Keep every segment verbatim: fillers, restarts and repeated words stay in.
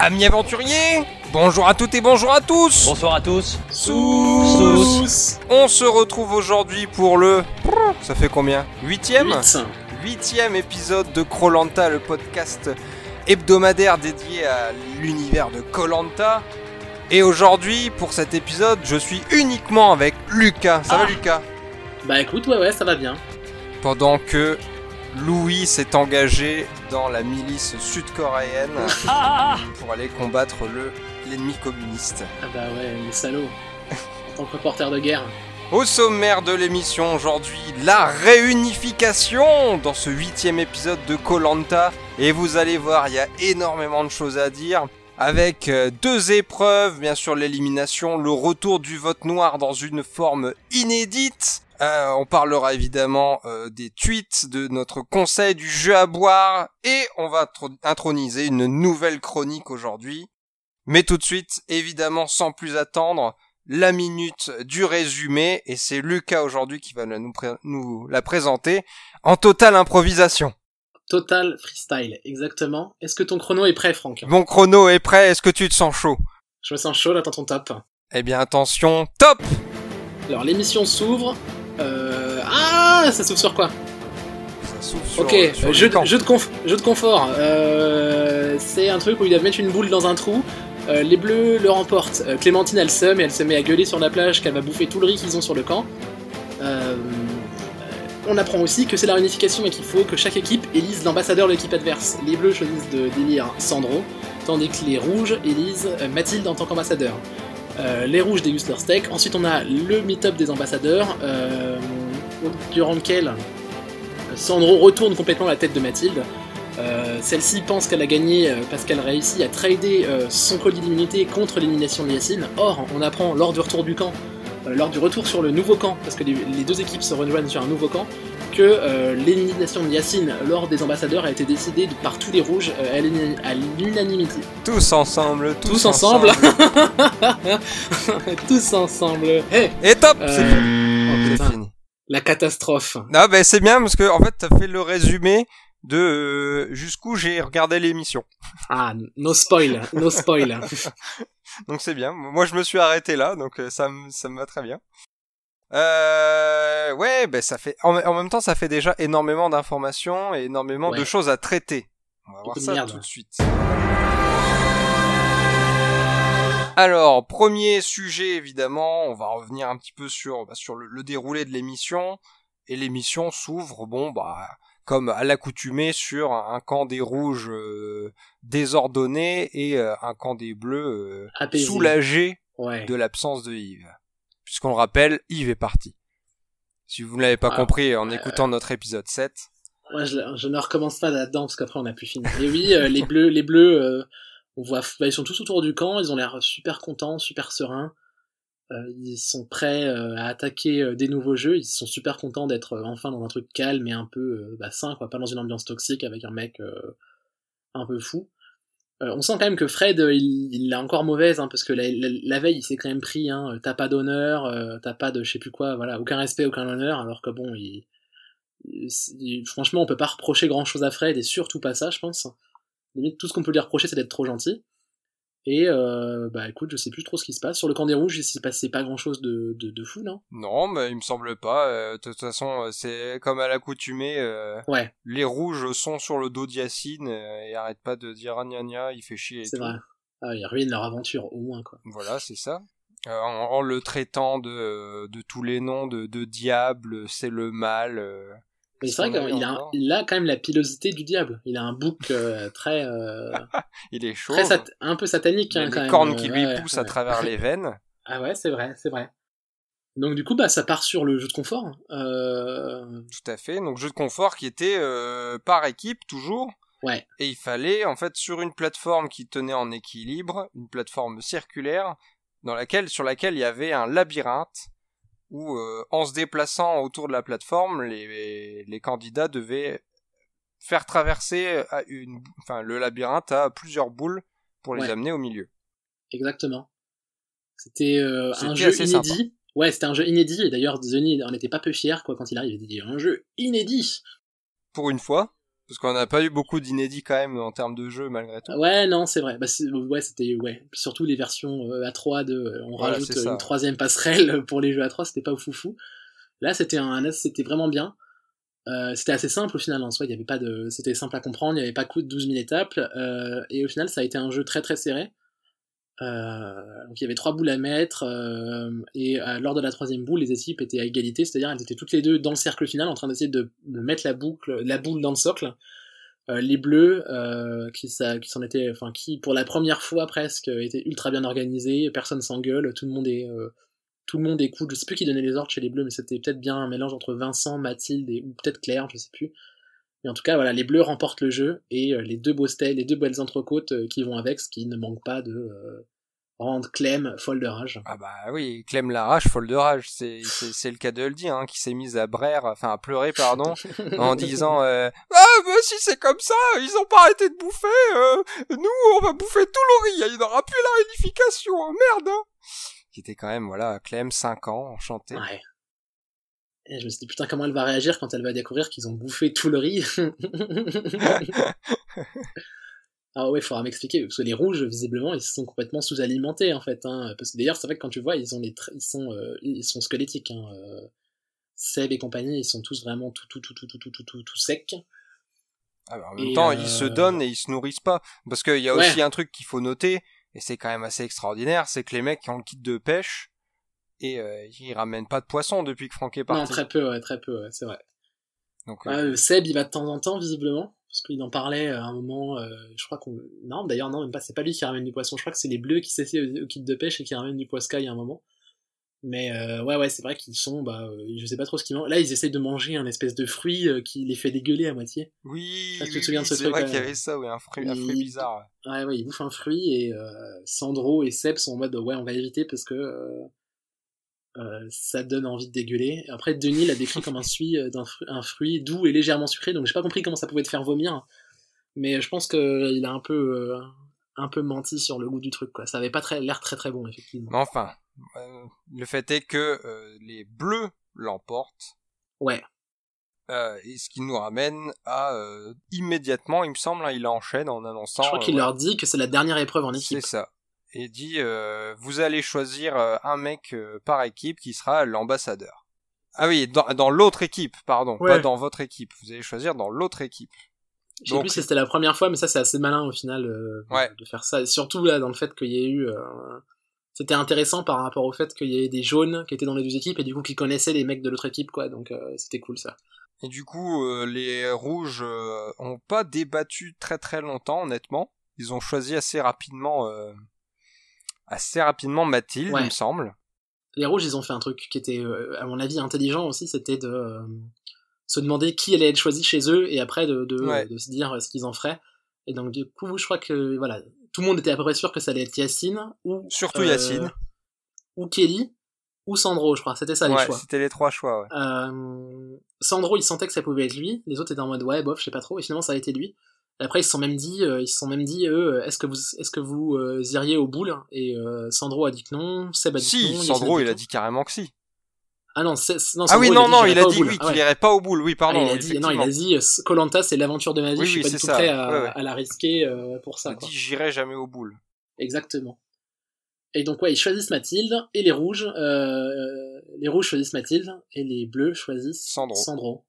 Amis aventuriers, bonjour à toutes et bonjour à tous. Bonsoir à tous. Sous. Sous. On se retrouve aujourd'hui pour le... Ça fait combien ? Huitième ? Huitième épisode de Koh-Lanta, le podcast hebdomadaire dédié à l'univers de Koh-Lanta. Et aujourd'hui, pour cet épisode, je suis uniquement avec Lucas. Ça ah. va Lucas ? Bah écoute, ouais ouais, ça va bien. Pendant que Louis s'est engagé dans la milice sud-coréenne pour aller combattre le, l'ennemi communiste. Ah bah ouais, les salauds. En tant que reporter de guerre. Au sommaire de l'émission aujourd'hui, la réunification dans ce huitième épisode de Koh-Lanta. Et vous allez voir, il y a énormément de choses à dire. Avec deux épreuves, bien sûr l'élimination, le retour du vote noir dans une forme inédite. Euh, on parlera évidemment euh, des tweets de notre conseil du jeu à boire et on va tr- introniser une nouvelle chronique aujourd'hui. Mais tout de suite, évidemment, sans plus attendre, la minute du résumé et c'est Lucas aujourd'hui qui va nous, pré- nous la présenter en totale improvisation. Total freestyle, exactement. Est-ce que ton chrono est prêt, Franck ? Mon chrono est prêt, est-ce que tu te sens chaud ? Je me sens chaud, là, dans ton top. Eh bien, attention, top ! Alors, l'émission s'ouvre... Euh... Ah, ça s'ouvre sur quoi ? Ça s'ouvre sur... Ok, sur jeu, de, jeu, de conf... jeu de confort. Euh... C'est un truc où ils doivent mettre une boule dans un trou. Euh, les bleus le remportent. Euh, Clémentine, elle seum et elle se met à gueuler sur la plage qu'elle va bouffer tout le riz qu'ils ont sur le camp. Euh... On apprend aussi que c'est la réunification et qu'il faut que chaque équipe élise l'ambassadeur de l'équipe adverse. Les bleus choisissent de d'élire Sandro, tandis que les rouges élisent Mathilde en tant qu'ambassadeur. Euh, les rouges dégustent leur steak. Ensuite, on a le meet-up des ambassadeurs, euh, durant lequel Sandro retourne complètement la tête de Mathilde. Euh, celle-ci pense qu'elle a gagné euh, parce qu'elle réussit à trader euh, son colis d'immunité contre l'élimination de Yacine. Or, on apprend lors du retour du camp, euh, lors du retour sur le nouveau camp, parce que les, les deux équipes se rejoignent sur un nouveau camp, que euh, l'élimination de Yacine lors des ambassadeurs a été décidée de, par tous les rouges euh, à, l'uni- à l'unanimité. Tous ensemble, tous, tous ensemble. ensemble. Tous ensemble. Hey Et top, euh... c'est fini. Oh, c'est fini. La catastrophe. Non, ben c'est bien parce que en fait, t'as fait le résumé de euh, jusqu'où j'ai regardé l'émission. Ah, no spoil, no spoil. Donc c'est bien. Moi, je me suis arrêté là, donc euh, ça me ça me va très bien. Euh, ouais, ben ça fait. En, en même temps, ça fait déjà énormément d'informations et énormément ouais. de choses à traiter. On va Beaucoup voir ça merde. tout de suite. Alors, premier sujet évidemment, on va revenir un petit peu sur bah, sur le, le déroulé de l'émission. Et l'émission s'ouvre, bon bah comme à l'accoutumée, sur un, un camp des rouges euh, désordonné et euh, un camp des bleus euh, soulagé ouais. de l'absence de Yves. Puisqu'on le rappelle, Yves est parti. Si vous ne l'avez pas ah, compris en euh, écoutant notre épisode sept. Ouais, je, je ne recommence pas là-dedans parce qu'après on a plus fini. Et oui, euh, les bleus, les bleus, euh, on voit, bah, ils sont tous autour du camp, ils ont l'air super contents, super sereins. Euh, ils sont prêts euh, à attaquer euh, des nouveaux jeux, ils sont super contents d'être euh, enfin dans un truc calme et un peu euh, bah, sain, quoi, pas dans une ambiance toxique avec un mec euh, un peu fou. Euh, on sent quand même que Fred, euh, il, il l'a encore mauvaise, hein, parce que la, la, la veille, il s'est quand même pris, hein, t'as pas d'honneur, euh, t'as pas de je sais plus quoi, voilà, aucun respect, aucun honneur, alors que bon, il, il, il, franchement, on peut pas reprocher grand chose à Fred, et surtout pas ça, je pense. Limite, tout ce qu'on peut lui reprocher, c'est d'être trop gentil. Et euh, bah écoute, je sais plus trop ce qui se passe. Sur le camp des rouges, il s'est passé pas grand chose de, de, de fou, non ? Non, mais il me semble pas. Euh, de toute façon, c'est comme à l'accoutumée. Euh, ouais. Les rouges sont sur le dos d'Yacine euh, et arrêtent pas de dire ah gna gna, il fait chier et c'est tout. vrai. Ah, ils ruinent leur aventure, au moins, quoi. Voilà, c'est ça. Euh, en, en le traitant de, de tous les noms de, de diable, c'est le mal. Euh, Mais c'est vrai qu'il a, il a quand même la pilosité du diable. Il a un bouc euh, très... Euh, il est chaud. Très sat- un peu satanique, il hein, a quand des même. cornes qui euh, lui ouais, poussent ouais. à travers les veines. Ah ouais, c'est vrai, c'est vrai. Donc du coup, bah ça part sur le jeu de confort. Euh... Tout à fait. Donc jeu de confort qui était euh, par équipe, toujours. Ouais. Et il fallait, en fait, sur une plateforme qui tenait en équilibre, une plateforme circulaire, dans laquelle, sur laquelle il y avait un labyrinthe, où euh, en se déplaçant autour de la plateforme, les, les candidats devaient faire traverser à une, enfin, le labyrinthe à plusieurs boules pour les ouais. amener au milieu. Exactement. C'était, euh, c'était un jeu inédit. Sympa. Ouais, c'était un jeu inédit, et d'ailleurs Denis en était pas peu fier, quoi, quand il arrive, il dit un jeu inédit. Pour une fois. Parce qu'on n'a pas eu beaucoup d'inédits quand même en termes de jeu malgré tout. Ouais, non, c'est vrai. Bah, c'est, ouais, c'était, ouais. Puis surtout les versions euh, A trois de, euh, on Voilà, rajoute c'est ça. une troisième passerelle pour les jeux A trois, c'était pas foufou. Là, c'était un, c'était vraiment bien. Euh, c'était assez simple au final en soi, il y avait pas de, c'était simple à comprendre, il y avait pas coût de douze mille étapes, euh, et au final ça a été un jeu très très serré. Euh, donc il y avait trois boules à mettre, euh, et euh, lors de la troisième boule, les équipes étaient à égalité, c'est-à-dire elles étaient toutes les deux dans le cercle final en train d'essayer de, de mettre la boucle, la boule dans le socle. Euh, les bleus, euh, qui, ça, qui s'en étaient, enfin qui pour la première fois presque étaient ultra bien organisés, personne s'engueule, tout le monde est euh, tout le monde écoute, je sais plus qui donnait les ordres chez les bleus, mais c'était peut-être bien un mélange entre Vincent, Mathilde et, ou peut-être Claire, je sais plus. Mais en tout cas, voilà, les bleus remportent le jeu, et euh, les deux beaux stèles, les deux belles entrecôtes euh, qui vont avec, ce qui ne manque pas de euh, rendre Clem folle de rage. Ah bah oui, Clem la rage, folle de rage, c'est, c'est, c'est le cas de le dire, hein, qui s'est mise à braire, enfin à pleurer, pardon, en disant euh, « Ah, bah si c'est comme ça, ils ont pas arrêté de bouffer, euh, nous on va bouffer tout le riz, il n'y aura plus la réunification, hein, merde hein !» Qui était quand même, voilà, Clem, cinq ans, enchanté. Ouais. Et je me suis dit, putain, comment elle va réagir quand elle va découvrir qu'ils ont bouffé tout le riz. Ah ouais, il faudra m'expliquer, parce que les rouges, visiblement, ils sont complètement sous-alimentés, en fait. Hein. Parce que d'ailleurs, c'est vrai que quand tu vois, ils, ont les tra- ils, sont, euh, ils sont squelettiques. Hein. Euh, Seb et compagnie, ils sont tous vraiment tout, tout, tout, tout, tout, tout, tout, tout, tout secs. Alors, en même Et temps, euh... ils se donnent et ils se nourrissent pas. Parce qu'il y a ouais. aussi un truc qu'il faut noter, et c'est quand même assez extraordinaire, c'est que les mecs qui ont le kit de pêche, et euh, ils ramènent pas de poisson depuis que Franck est parti. Non, très peu, ouais, très peu, ouais, c'est vrai. Donc, ouais, euh... Seb, il va de temps en temps, visiblement, parce qu'il en parlait à un moment, euh, je crois qu'on... Non, d'ailleurs, non, même pas, c'est pas lui qui ramène du poisson, je crois que c'est les bleus qui s'essaient au, au kit de pêche et qui ramènent du poiscaille à un moment. Mais euh, ouais, ouais, c'est vrai qu'ils sont, bah, euh, je sais pas trop ce qu'ils mangent. Là, ils essayent de manger un espèce de fruit euh, qui les fait dégueuler à moitié. Oui, ah, oui, tu te souviens oui, de ce c'est truc, vrai là, qu'il y avait ça, oui, un fruit, il... un fruit bizarre. Ouais, ouais, ils bouffent un fruit et euh, Sandro et Seb sont en mode, ouais, on va éviter parce que euh, euh, ça donne envie de dégueuler. Et après, Denis l'a décrit comme un, suie, d'un fru- un fruit doux et légèrement sucré, donc j'ai pas compris comment ça pouvait te faire vomir. Mais je pense qu'il a un peu, euh, un peu menti sur le goût du truc, quoi. Ça avait pas très, l'air très très bon, effectivement. Mais enfin, euh, le fait est que euh, les bleus l'emportent. Ouais. Euh, et ce qui nous ramène à euh, immédiatement, il me semble, hein, il enchaîne en annonçant. Je crois qu'il euh, leur dit que c'est la dernière épreuve en équipe. C'est ça. Et dit, euh, vous allez choisir euh, un mec euh, par équipe qui sera l'ambassadeur. Ah oui, dans, dans l'autre équipe, pardon, ouais. Pas dans votre équipe. Vous allez choisir dans l'autre équipe. Je sais Donc, plus si c'était la première fois, mais ça c'est assez malin au final euh, ouais. de faire ça. Et surtout là, dans le fait qu'il y ait eu, euh, c'était intéressant par rapport au fait qu'il y ait des jaunes qui étaient dans les deux équipes et du coup qui connaissaient les mecs de l'autre équipe, quoi. Donc euh, c'était cool ça. Et du coup, euh, les rouges euh, ont pas débattu très très longtemps, honnêtement. Ils ont choisi assez rapidement, euh, assez rapidement Mathilde, ouais. Il me semble. Les rouges, ils ont fait un truc qui était, euh, à mon avis, intelligent aussi, c'était de euh, se demander qui allait être choisi chez eux et après de, de, ouais. de, de se dire ce qu'ils en feraient. Et donc du coup, je crois que voilà, tout le monde était à peu près sûr que ça allait être Yacine ou surtout euh, Yacine ou Kelly ou Sandro, je crois. C'était ça les ouais, choix. C'était les trois choix. Ouais. Euh, Sandro, il sentait que ça pouvait être lui. Les autres étaient en mode ouais, bof, je sais pas trop. Et finalement, ça a été lui. Et après, ils se sont même dit, euh, ils se sont même dit, eux, est-ce que vous, est-ce que vous euh, iriez au boule? Et euh, Sandro a dit que non. Seb a dit si, que non. Si, Sandro, a il a dit carrément que si. Ah non, c'est, non ah oui, non, non, il a dit, oui, qu'il ah ouais. irait pas au boule, oui, pardon. Ah, il a dit, non, il a dit, Koh-Lanta, c'est l'aventure de ma vie, oui, je suis oui, pas du tout ça. prêt à, ouais, ouais. à la risquer euh, pour ça. Il a quoi. dit, j'irai jamais au boule. Exactement. Et donc, ouais, ils choisissent Mathilde, et les rouges, euh, les rouges choisissent Mathilde, et les bleus choisissent Sandro. Sandro.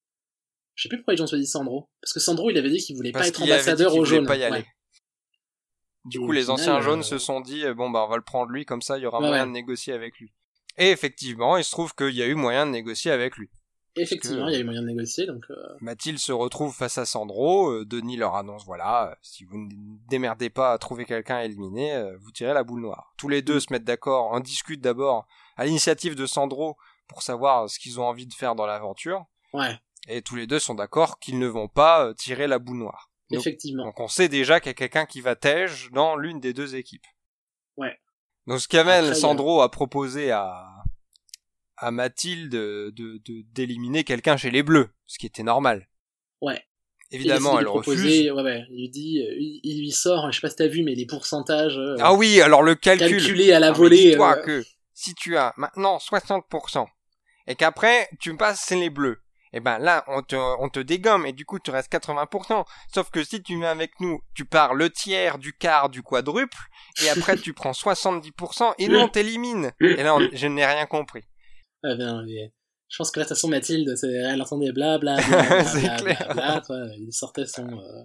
Je sais plus pourquoi ils ont choisi Sandro. Parce que Sandro, il avait dit qu'il voulait Parce pas être qu'il ambassadeur avait dit qu'il aux jaunes. Pas y aller. Ouais. Du et coup, les final, anciens jaunes euh... se sont dit, bon, bah, on va le prendre lui, comme ça, il y aura ouais, moyen ouais. de négocier avec lui. Et effectivement, il se trouve qu'il y a eu moyen de négocier avec lui. Effectivement, il y a eu moyen de négocier, donc... Euh... Mathilde se retrouve face à Sandro, euh, Denis leur annonce, voilà, euh, si vous ne démerdez pas à trouver quelqu'un à éliminer, euh, vous tirez la boule noire. Tous les deux mmh. se mettent d'accord, en discutent d'abord à l'initiative de Sandro pour savoir ce qu'ils ont envie de faire dans l'aventure. Ouais. Et tous les deux sont d'accord qu'ils ne vont pas euh, tirer la boule noire. Donc, Effectivement. Donc on sait déjà qu'il y a quelqu'un qui va tège dans l'une des deux équipes. Ouais. Donc ce qu'amène Après, Sandro a... a proposé à... à Mathilde de, de, de, d'éliminer quelqu'un chez les Bleus, ce qui était normal. Ouais. Évidemment, elle refuse. Ouais, ouais. Il lui dit, il, il lui sort, je sais pas si t'as vu, mais les pourcentages. Euh, ah oui, alors le calcul. Calculé à la ah, volée. Dis-toi euh... que si tu as maintenant soixante pour cent et qu'après tu me passes les Bleus et ben là, on te, on te dégomme, et du coup, tu restes quatre-vingts pour cent. Sauf que si tu viens avec nous, tu pars le tiers, du quart, du quadruple, et après, tu prends soixante-dix pour cent, et nous, on t'élimine. Et là, on, je n'ai rien compris. Ah ben, mais je pense que là, de toute façon, Mathilde, c'est, elle entendait bla bla bla bla c'est bla, clair. bla, bla, bla, il sortait son, euh,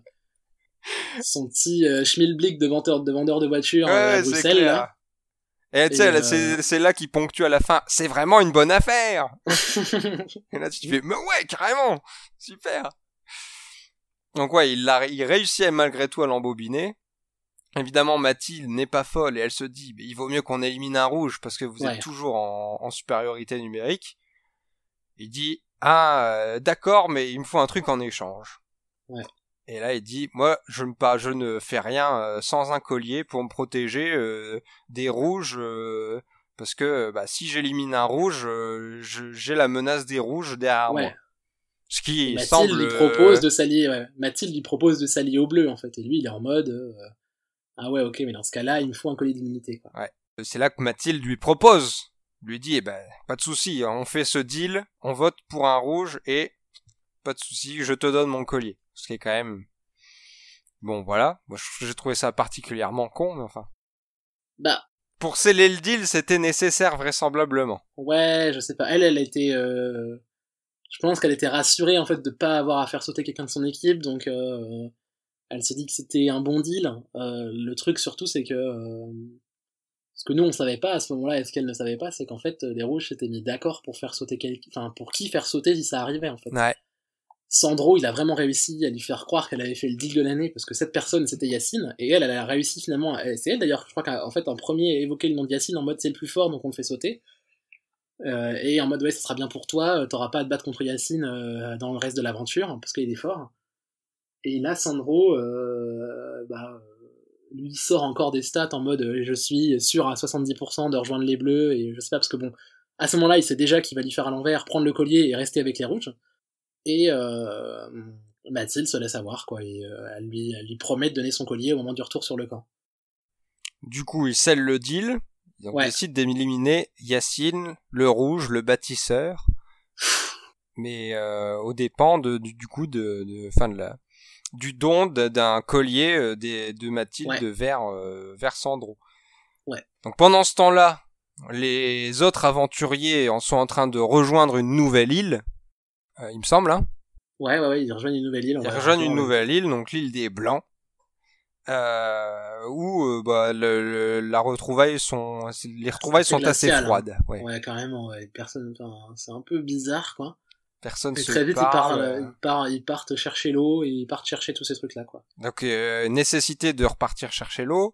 son petit euh, schmilblick de vendeur, de vendeur de voitures Ouais, euh, à ouais, c'est Bruxelles, clair. là. Et tu sais, Et, là, euh, c'est, c'est là qu'il ponctue à la fin. C'est vraiment une bonne affaire. Et là, tu te fais, mais ouais, carrément. Super. Donc ouais, il, a, il réussit malgré tout à l'embobiner. Évidemment, Mathilde n'est pas folle et elle se dit, il vaut mieux qu'on élimine un rouge parce que vous ouais. êtes toujours en, en supériorité numérique. Il dit, ah, euh, d'accord, mais il me faut un truc en échange. Ouais. Et là, il dit, moi, je ne, pas, je ne fais rien euh, sans un collier pour me protéger euh, des rouges, euh, parce que bah, si j'élimine un rouge, euh, je, j'ai la menace des rouges derrière ouais. moi. Ce qui et Mathilde semble... lui propose de s'allier, ouais. Mathilde lui propose de s'allier au bleu, en fait, et lui, il est en mode, euh, ah ouais, ok, mais dans ce cas-là, il me faut un collier d'immunité, quoi. Ouais. C'est là que Mathilde lui propose, lui dit, eh ben, pas de souci, on fait ce deal, on vote pour un rouge et pas de souci, je te donne mon collier. Ce qui est quand même... Bon, voilà. Moi, j'ai trouvé ça particulièrement con, mais enfin... Bah... Pour sceller le deal, c'était nécessaire, vraisemblablement. Ouais, je sais pas. Elle, elle a été... Euh... Je pense qu'elle était rassurée, en fait, de pas avoir à faire sauter quelqu'un de son équipe, donc... Euh... Elle s'est dit que c'était un bon deal. Euh, le truc, surtout, c'est que... Euh... Ce que nous, on savait pas à ce moment-là, et ce qu'elle ne savait pas, c'est qu'en fait, les rouges s'étaient mis d'accord pour faire sauter quelqu'un... Enfin, pour qui faire sauter si ça arrivait, en fait. Ouais. Sandro, il a vraiment réussi à lui faire croire qu'elle avait fait le deal de l'année, parce que cette personne, c'était Yacine, et elle, elle a réussi finalement, à... c'est elle d'ailleurs, je crois qu'en fait, en premier, évoqué le nom de Yacine en mode c'est le plus fort, donc on le fait sauter, euh, et en mode ouais, ça sera bien pour toi, t'auras pas à te battre contre Yacine euh, dans le reste de l'aventure, parce qu'il est fort. Et là, Sandro, euh, bah, lui sort encore des stats en mode euh, je suis sûr à soixante-dix pour cent de rejoindre les bleus, et je sais pas, parce que bon, à ce moment-là, il sait déjà qu'il va lui faire à l'envers, prendre le collier et rester avec les rouges. Et euh, Mathilde se laisse avoir, quoi, et euh, elle, lui, elle lui promet de donner son collier au moment du retour sur le camp. Du coup, il scelle le deal, donc ouais. décide d'éliminer Yacine, le rouge, le bâtisseur, mais euh, aux dépens de, du, du coup de, de, fin de la, du don de, d'un collier euh, des, de Mathilde ouais. vers, euh, vers Sandro. Ouais. Donc pendant ce temps-là, les autres aventuriers en sont en train de rejoindre une nouvelle île. Euh, il me semble, hein. Ouais, ouais, ouais, ils rejoignent une nouvelle île. Ils rejoignent une nouvelle île, donc l'île des Blancs, euh, où euh, bah, le, le, la retrouvaille sont, les retrouvailles sont assez froides. Hein. Ouais. ouais, carrément. Ouais. Personne, enfin, c'est un peu bizarre, quoi. Personne et se très vite, parle. Ils, partent, euh... ils, partent, ils partent chercher l'eau et ils partent chercher tous ces trucs-là, quoi. Donc euh, nécessité de repartir chercher l'eau,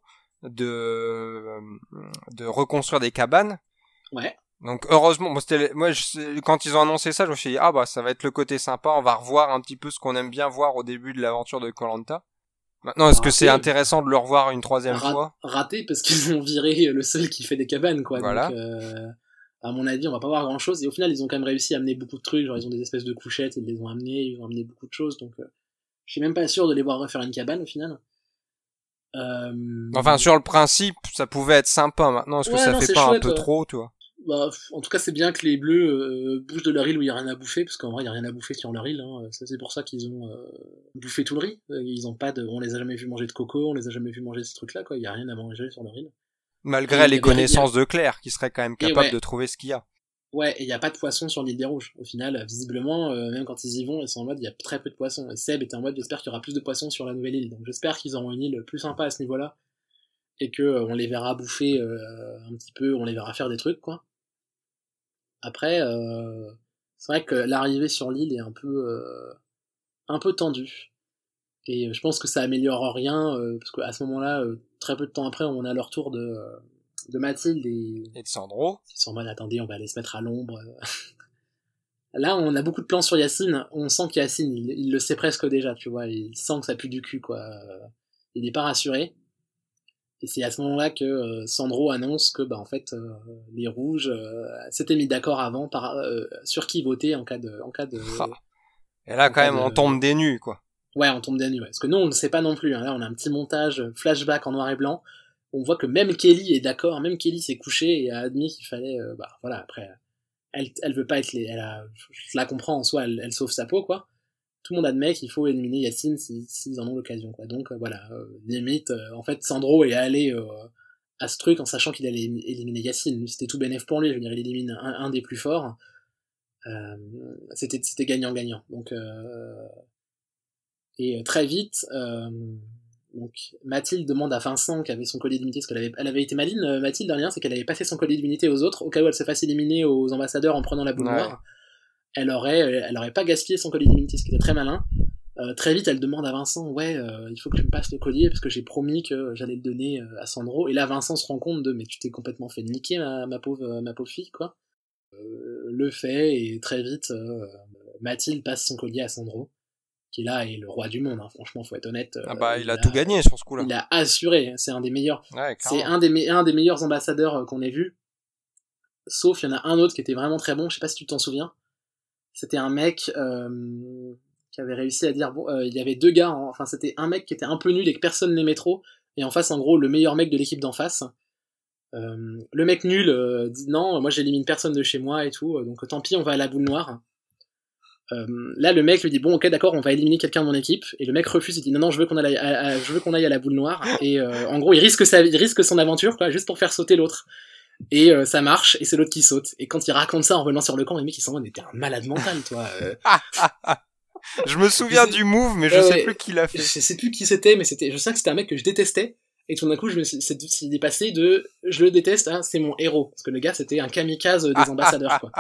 de de reconstruire des cabanes. Ouais. Donc heureusement, moi, c'était, moi je, quand ils ont annoncé ça, je me suis dit ah bah ça va être le côté sympa, on va revoir un petit peu ce qu'on aime bien voir au début de l'aventure de Koh-Lanta. Maintenant, est-ce raté, que c'est intéressant de le revoir une troisième ra- fois ? Raté parce qu'ils ont viré le seul qui fait des cabanes, quoi. Voilà. Donc, euh, à mon avis, on va pas voir grand chose. Et au final, ils ont quand même réussi à amener beaucoup de trucs. Genre, ils ont des espèces de couchettes, ils les ont amenés, ils ont amené beaucoup de choses. Donc, euh, je suis même pas sûr de les voir refaire une cabane au final. Euh... Enfin, sur le principe, ça pouvait être sympa. Maintenant, est-ce que ouais, ça non, fait pas chouette, un peu ouais. trop, tu vois ? Bah, en tout cas, c'est bien que les bleus euh, bougent de leur île où il y a rien à bouffer, parce qu'en vrai, il y a rien à bouffer sur leur île. Hein. C'est pour ça qu'ils ont euh, bouffé tout le riz. Ils ont pas de, on les a jamais vu manger de coco, on les a jamais vu manger ces trucs-là, quoi. Il y a rien à manger sur leur île. Malgré et les connaissances de Claire, qui serait quand même capable ouais. de trouver ce qu'il y a. Ouais, et il y a pas de poissons sur l'île des Rouges. Au final, visiblement, euh, même quand ils y vont, ils sont en mode, il y a très peu de poissons. Et Seb était en mode, j'espère qu'il y aura plus de poissons sur la nouvelle île. Donc j'espère qu'ils auront une île plus sympa à ce niveau-là, et que euh, on les verra bouffer euh, un petit peu, on les verra faire des trucs, quoi. Après, euh, c'est vrai que l'arrivée sur l'île est un peu, euh, un peu tendue. Et je pense que ça améliore rien, euh, parce qu'à ce moment-là, euh, très peu de temps après, on a le retour de, euh, de Mathilde et, et de Sandro. Ils sont en mode, attendez, on va aller se mettre à l'ombre. Là, on a beaucoup de plans sur Yacine. On sent qu'Yacine, il, il le sait presque déjà, tu vois. Il sent que ça pue du cul, quoi. Il n'est pas rassuré. Et c'est à ce moment-là que euh, Sandro annonce que, bah, en fait, euh, les rouges euh, s'étaient mis d'accord avant par, euh, sur qui voter en cas de, en cas de. Ah. Et là, quand même, de, on tombe des nues, quoi. Ouais, on tombe des nues. Ouais. Parce que nous, on ne sait pas non plus. Hein. Là, on a un petit montage flashback en noir et blanc. On voit que même Kelly est d'accord. Même Kelly s'est couchée et a admis qu'il fallait, euh, bah, voilà. Après, elle, elle veut pas être les, elle a, je la comprends en soi, elle, elle sauve sa peau, quoi. Tout le monde admet qu'il faut éliminer Yacine s'ils si, si en ont l'occasion, quoi. Donc, euh, voilà, euh, limite, euh, en fait, Sandro est allé euh, à ce truc en sachant qu'il allait éliminer Yacine. C'était tout bénef pour lui, je veux dire, il élimine un, un des plus forts. Euh, c'était, c'était gagnant-gagnant. Donc, euh, et euh, très vite, euh, donc Mathilde demande à Vincent qui avait son collier d'immunité, parce qu'elle avait, elle avait été maline, euh, Mathilde, dernière, c'est qu'elle avait passé son collier d'immunité aux autres, au cas où elle se fasse éliminer aux ambassadeurs en prenant la boule ouais. noire. Elle aurait, elle aurait pas gaspillé son collier d'immunité, ce qui était très malin. Euh, très vite, elle demande à Vincent, ouais, euh, il faut que tu me passes le collier parce que j'ai promis que j'allais le donner euh, à Sandro. Et là, Vincent se rend compte de, mais tu t'es complètement fait niquer, ma, ma pauvre, ma pauvre fille, quoi. Euh, le fait, et très vite, euh, Mathilde passe son collier à Sandro, qui là est le roi du monde, hein. Franchement, faut être honnête. Ah bah, euh, il, il a, a tout gagné sur ce coup-là. Il a assuré, c'est un des meilleurs, ouais, c'est un des, me- un des meilleurs ambassadeurs qu'on ait vu. Sauf, il y en a un autre qui était vraiment très bon, je sais pas si tu t'en souviens. C'était un mec euh, qui avait réussi à dire, bon, euh, il y avait deux gars, hein, enfin c'était un mec qui était un peu nul et que personne n'aimait trop, et en face, en gros, le meilleur mec de l'équipe d'en face. Euh, le mec nul euh, dit non, moi j'élimine personne de chez moi et tout, donc tant pis, on va à la boule noire. Euh, là, le mec lui dit bon, ok, d'accord, on va éliminer quelqu'un de mon équipe, et le mec refuse, il dit non, non, je veux qu'on aille, à, à, je veux qu'on aille à la boule noire, et euh, en gros, il risque sa, il risque son aventure, quoi, juste pour faire sauter l'autre. Et euh, ça marche, et c'est l'autre qui saute. Et quand il raconte ça en revenant sur le camp, les mecs ils sont en mode, t'es un malade mental, toi. Euh... je me souviens je sais... du move, mais je euh, sais ouais, plus qui l'a fait. Je sais plus qui c'était, mais c'était, je sais que c'était un mec que je détestais. Et tout d'un coup, je me suis, c'est, c'est dépassé de, je le déteste, hein, c'est mon héros. Parce que le gars, c'était un kamikaze des ambassadeurs, quoi.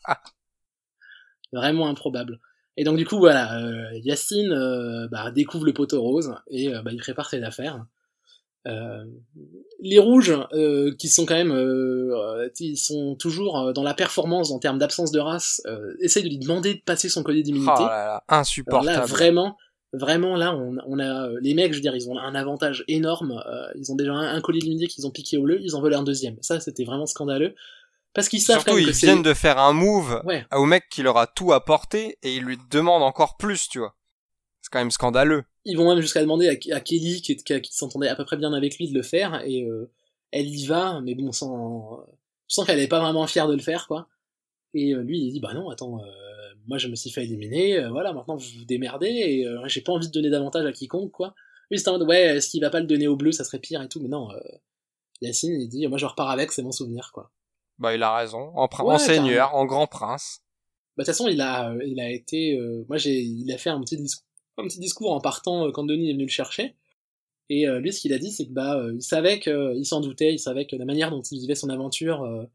Vraiment improbable. Et donc du coup, voilà, euh, Yacine euh, bah, découvre le poteau rose, et euh, bah, il prépare ses affaires. Euh, les rouges, euh, qui sont quand même, euh, ils sont toujours dans la performance en termes d'absence de race, euh, essayent de lui demander de passer son collier d'immunité. Oh là là, insupportable. Alors là, vraiment, vraiment, là, on, on a les mecs, je veux dire, ils ont un avantage énorme. Euh, ils ont déjà un, un collier d'immunité qu'ils ont piqué au bleu, ils en veulent un deuxième. Ça, c'était vraiment scandaleux. Parce qu'ils savent Surtout, quand même ils que viennent c'est... de faire un move ouais. au mec qui leur a tout apporté et ils lui demandent encore plus, tu vois. C'est quand même scandaleux. Ils vont même jusqu'à demander à, à Kelly, qui, qui, qui s'entendait à peu près bien avec lui, de le faire, et euh, elle y va, mais bon, sans, je sens qu'elle est pas vraiment fière de le faire, quoi. Et euh, lui, il dit, bah non, attends, euh, moi je me suis fait éliminer, euh, voilà, maintenant vous vous démerdez, et euh, j'ai pas envie de donner d'avantage à quiconque, quoi. Lui, c'est en mode, ouais, est-ce qu'il va pas le donner au bleu, ça serait pire et tout, mais non, euh, Yacine, il dit, moi je repars avec, c'est mon souvenir, quoi. Bah, il a raison, en, pr- ouais, en seigneur, en grand prince. Bah, de toute façon, il a, il a été, euh, moi j'ai, il a fait un petit discours. un petit discours en partant euh, quand Denis est venu le chercher, et euh, lui ce qu'il a dit c'est que bah euh, il savait que, euh, il s'en doutait, il savait que la manière dont il vivait son aventure euh,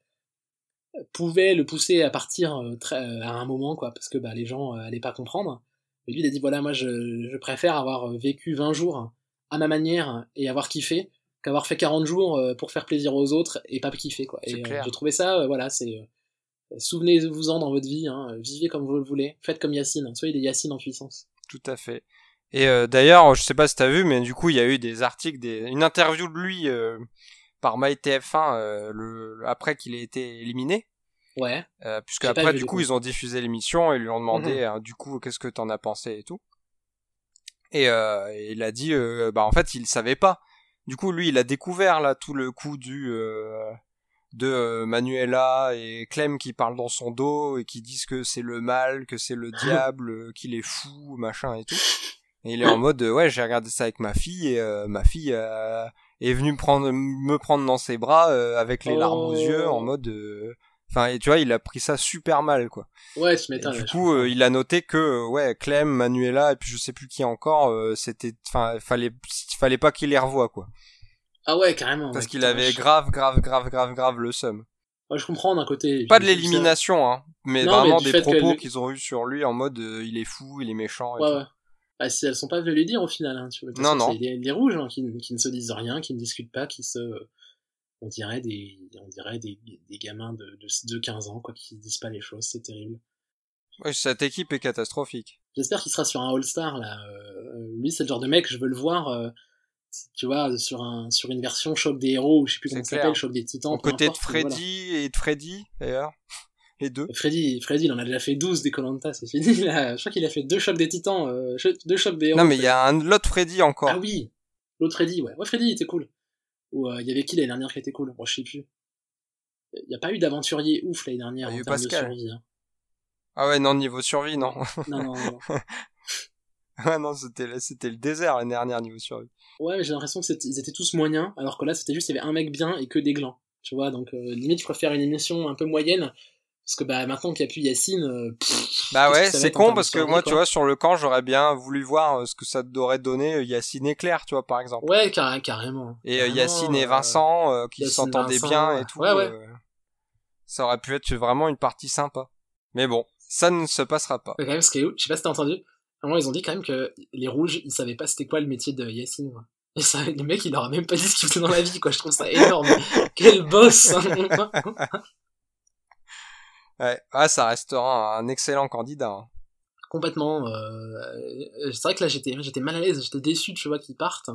pouvait le pousser à partir euh, très, euh, à un moment, quoi, parce que bah les gens euh, allaient pas comprendre, et lui il a dit voilà, moi je, je préfère avoir vécu vingt jours à ma manière et avoir kiffé qu'avoir fait quarante jours euh, pour faire plaisir aux autres et pas kiffer, quoi. C'est et clair. Euh, j'ai trouvé ça, euh, voilà, c'est euh, souvenez-vous-en dans votre vie, hein, vivez comme vous le voulez, faites comme Yacine, hein, soyez des Yacine en puissance. Tout à fait. Et euh, d'ailleurs, je sais pas si t'as vu, mais du coup, il y a eu des articles, des... une interview de lui euh, par MyTF un euh, le... après qu'il ait été éliminé. Ouais. Euh, puisque après, du coup, coup, ils ont diffusé l'émission et lui ont demandé, mm-hmm. euh, du coup, qu'est-ce que t'en as pensé et tout. Et, euh, et il a dit, euh, bah en fait, il savait pas. Du coup, lui, il a découvert là tout le coup du euh, de euh, Manuela et Clem qui parlent dans son dos et qui disent que c'est le mal, que c'est le diable, qu'il est fou, machin et tout. Et il est en mode euh, ouais, j'ai regardé ça avec ma fille et euh, ma fille euh, est venue me prendre me prendre dans ses bras euh, avec les larmes aux yeux, en mode enfin euh... tu vois, il a pris ça super mal, quoi. Ouais, tu m'étonnes. Du coup, euh, il a noté que euh, ouais, Clem, Manuela et puis je sais plus qui encore, euh, c'était enfin fallait fallait pas qu'il les revoie, quoi. Ah ouais, carrément. Parce ouais, qu'il avait grave grave grave grave grave le seum. Ouais, je comprends d'un côté. Pas de l'élimination, hein, mais non, vraiment mais des propos le... qu'ils ont eu sur lui en mode euh, il est fou, il est méchant et ouais, tout. Ouais. Bah, si elles sont pas venues lui dire au final, hein, tu vois. Non, non. C'est les, les rouges, hein, qui, qui ne se disent rien, qui ne discutent pas, qui se, on dirait des, on dirait des, des gamins de, de, de quinze ans, quoi, qui disent pas les choses, c'est terrible. Ouais, cette équipe est catastrophique. J'espère qu'il sera sur un All-Star, là. Euh, lui, c'est le genre de mec, je veux le voir, euh, tu vois, sur un, sur une version Choc des héros, ou je sais plus comment ça s'appelle, Choc des titans. Aux côtés de Freddy voilà. et de Freddy, d'ailleurs. Les deux. Freddy, Freddy, il en a déjà fait douze des Koh-Lanta, c'est fini, là. Je crois qu'il a fait deux chocs des titans, euh, deux chocs des héros. Non, mais il y a un, l'autre Freddy encore. Ah oui. L'autre Freddy, ouais. Ouais, Freddy, il était cool. Ou, il euh, y avait qui l'année dernière qui était cool? Moi, je sais plus. Il n'y a pas eu d'aventurier ouf l'année dernière Il y a en eu termes Pascal. de survie. Hein. Ah ouais, non, niveau survie, non. Non, non, non. Ah non, c'était, c'était le désert l'année dernière, niveau survie. Ouais, mais j'ai l'impression qu'ils étaient tous moyens, alors que là, c'était juste, il y avait un mec bien et que des glands. Tu vois, donc euh, limite, je préfère une émission un peu moyenne, parce que bah maintenant qu'il n'y a plus Yacine... Euh, pff, bah ouais, c'est c'est con, parce survie, que moi, quoi. tu vois, sur le camp, j'aurais bien voulu voir euh, ce que ça aurait donné euh, Yacine et Claire, tu vois, par exemple. Ouais, car- carrément. Et carrément, euh, Yacine et euh, Vincent, euh, qui Yacine s'entendaient Vincent, bien et tout. Ouais, ouais. Euh, ça aurait pu être vraiment une partie sympa. Mais bon, ça ne se passera pas. Mais quand même, ce qui est ouf, je sais pas si t'as entendu, à un moment, ils ont dit quand même que les rouges, ils savaient pas c'était quoi le métier de Yacine, quoi. Et ça, les mecs, ils leur ont même pas dit ce qu'ils faisaient dans la vie, quoi. Je trouve ça énorme. Quel boss! Ouais, ah, ça restera un excellent candidat. Hein. Complètement. Euh... C'est vrai que là, j'étais, j'étais mal à l'aise, j'étais déçu, tu vois, qu'ils partent.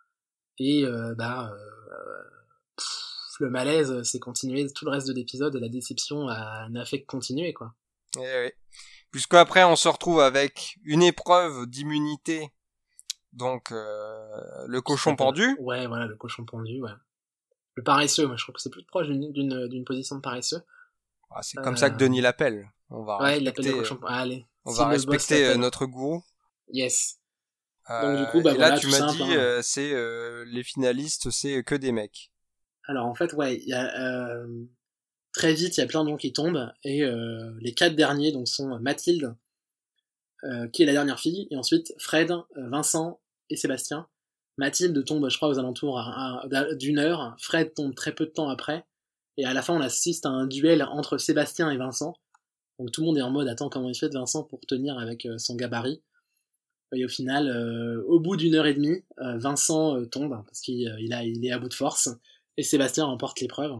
Et euh, bah, euh... Pff, le malaise, c'est continuer tout le reste de l'épisode, et la déception a... n'a fait que continuer, quoi. Et oui. Puisque après, on se retrouve avec une épreuve d'immunité. Donc, euh, le cochon pendu. Ouais, voilà, le cochon pendu, ouais. Le paresseux, moi, je trouve que c'est plus proche d'une, d'une, d'une position de paresseux. Ah, c'est comme euh... ça que Denis l'appelle. On va ouais, il l'appelle le cochon. Ah, allez. On si va respecter euh, notre gourou. Yes. Euh, Donc du coup, bah et voilà, là, tu tout m'as simple, dit, hein. euh, c'est euh, les finalistes, c'est que des mecs. Alors en fait, ouais, il y a euh, très vite, il y a plein de gens qui tombent et euh, les quatre derniers donc sont Mathilde, euh, qui est la dernière fille, et ensuite Fred, euh, Vincent et Sébastien. Mathilde tombe, je crois, aux alentours à, à, d'une heure. Fred tombe très peu de temps après. Et à la fin, on assiste à un duel entre Sébastien et Vincent. Donc tout le monde est en mode, attends, comment il fait de Vincent pour tenir avec euh, son gabarit. Et au final, euh, au bout d'une heure et demie, euh, Vincent euh, tombe, parce qu'il euh, il a, il est à bout de force. Et Sébastien remporte l'épreuve.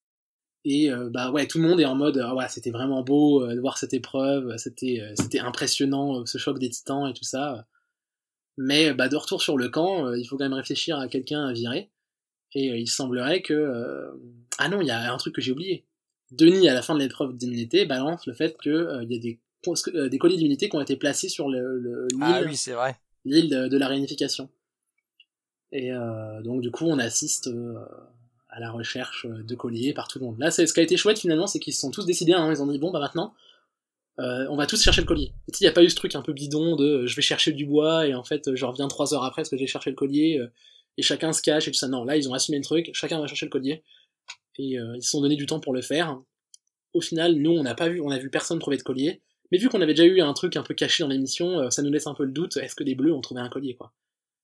Et euh, bah ouais, tout le monde est en mode, ah ouais, c'était vraiment beau euh, de voir cette épreuve. C'était, euh, c'était impressionnant, euh, ce choc des titans et tout ça. Mais bah, de retour sur le camp, euh, il faut quand même réfléchir à quelqu'un à virer. Et euh, il semblerait que... Euh... Ah non, il y a un truc que j'ai oublié. Denis, à la fin de l'épreuve d'immunité, balance le fait qu'il euh, y a des, euh, des colliers d'immunité qui ont été placés sur le, le, l'île, ah oui, c'est vrai. l'île de, de la réunification. Et euh, donc du coup, on assiste euh, à la recherche de colliers par tout le monde. Là, c'est, ce qui a été chouette finalement, c'est qu'ils se sont tous décidés, hein, ils ont dit, bon bah maintenant... Euh, on va tous chercher le collier. Et tu sais, il n'y a pas eu ce truc un peu bidon de euh, je vais chercher du bois et en fait je reviens trois heures après parce que j'ai cherché le collier euh, et chacun se cache et tout ça. Non, là ils ont assumé le truc, chacun va chercher le collier et euh, ils se sont donné du temps pour le faire. Au final, nous on n'a pas vu, on a vu personne trouver de collier, mais vu qu'on avait déjà eu un truc un peu caché dans l'émission, euh, ça nous laisse un peu le doute, est-ce que les bleus ont trouvé un collier quoi.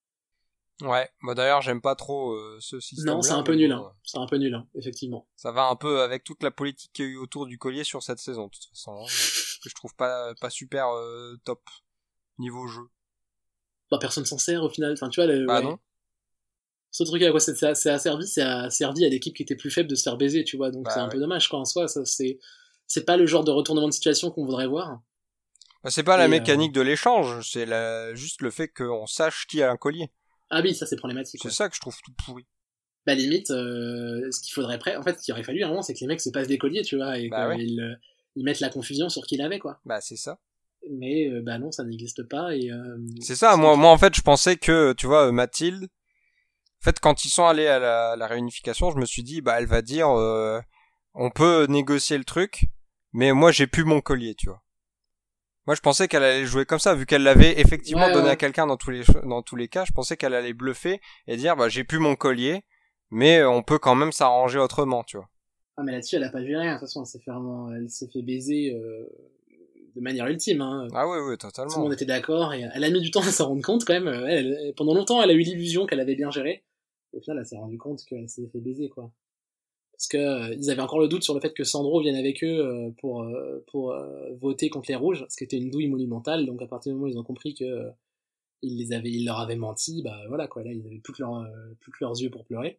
Ouais, bah d'ailleurs j'aime pas trop euh, ce système. Non, c'est un peu nul, hein. C'est un peu nul, hein, effectivement. Ça va un peu avec toute la politique qu'il y a eu autour du collier sur cette saison, de toute façon. Hein, que je trouve pas, pas super euh, top niveau jeu. Bah personne s'en sert au final, enfin tu vois... Le, bah ouais. non. Ce truc à quoi c'est, c'est, c'est a servi, c'est a servi à l'équipe qui était plus faible de se faire baiser, tu vois, donc bah c'est un ouais. peu dommage quoi en soi, ça, c'est, c'est pas le genre de retournement de situation qu'on voudrait voir. Bah, c'est pas Et la mécanique euh... de l'échange, c'est la... juste le fait qu'on sache qui a un collier. Ah oui, ça c'est problématique. C'est ouais. ça que je trouve tout pourri. Bah limite, euh, ce qu'il faudrait près, en fait, ce qu'il aurait fallu à un moment, c'est que les mecs se passent des colliers, tu vois, et bah ouais. ils, euh, ils mettent la confusion sur qui l'avait, quoi. Bah c'est ça. Mais euh, bah non, ça n'existe pas et. Euh, c'est ça. Moi, moi en fait, je pensais que, tu vois, Mathilde. En fait, quand ils sont allés à la, à la réunification, je me suis dit, bah elle va dire, euh, on peut négocier le truc, mais moi j'ai plus mon collier, tu vois. Moi, je pensais qu'elle allait jouer comme ça, vu qu'elle l'avait effectivement ouais, donné ouais. à quelqu'un dans tous les dans tous les cas. Je pensais qu'elle allait bluffer et dire, bah j'ai plus mon collier, mais on peut quand même s'arranger autrement, tu vois. Ah mais là-dessus, elle a pas vu rien. De toute façon, elle s'est fait vraiment, elle s'est fait baiser euh, de manière ultime. Hein. Ah oui, oui, totalement. Tout le monde était d'accord et elle a mis du temps à s'en rendre compte quand même. Elle, elle, pendant longtemps, elle a eu l'illusion qu'elle avait bien géré. Au final, elle s'est rendue compte qu'elle s'est fait baiser, quoi. Parce que euh, ils avaient encore le doute sur le fait que Sandro vienne avec eux euh, pour euh, pour euh, voter contre les rouges, ce qui était une douille monumentale. Donc à partir du moment où ils ont compris que euh, ils les avaient, ils leur avaient menti, bah voilà quoi. Là, ils avaient plus que leur, euh, plus que leurs yeux pour pleurer.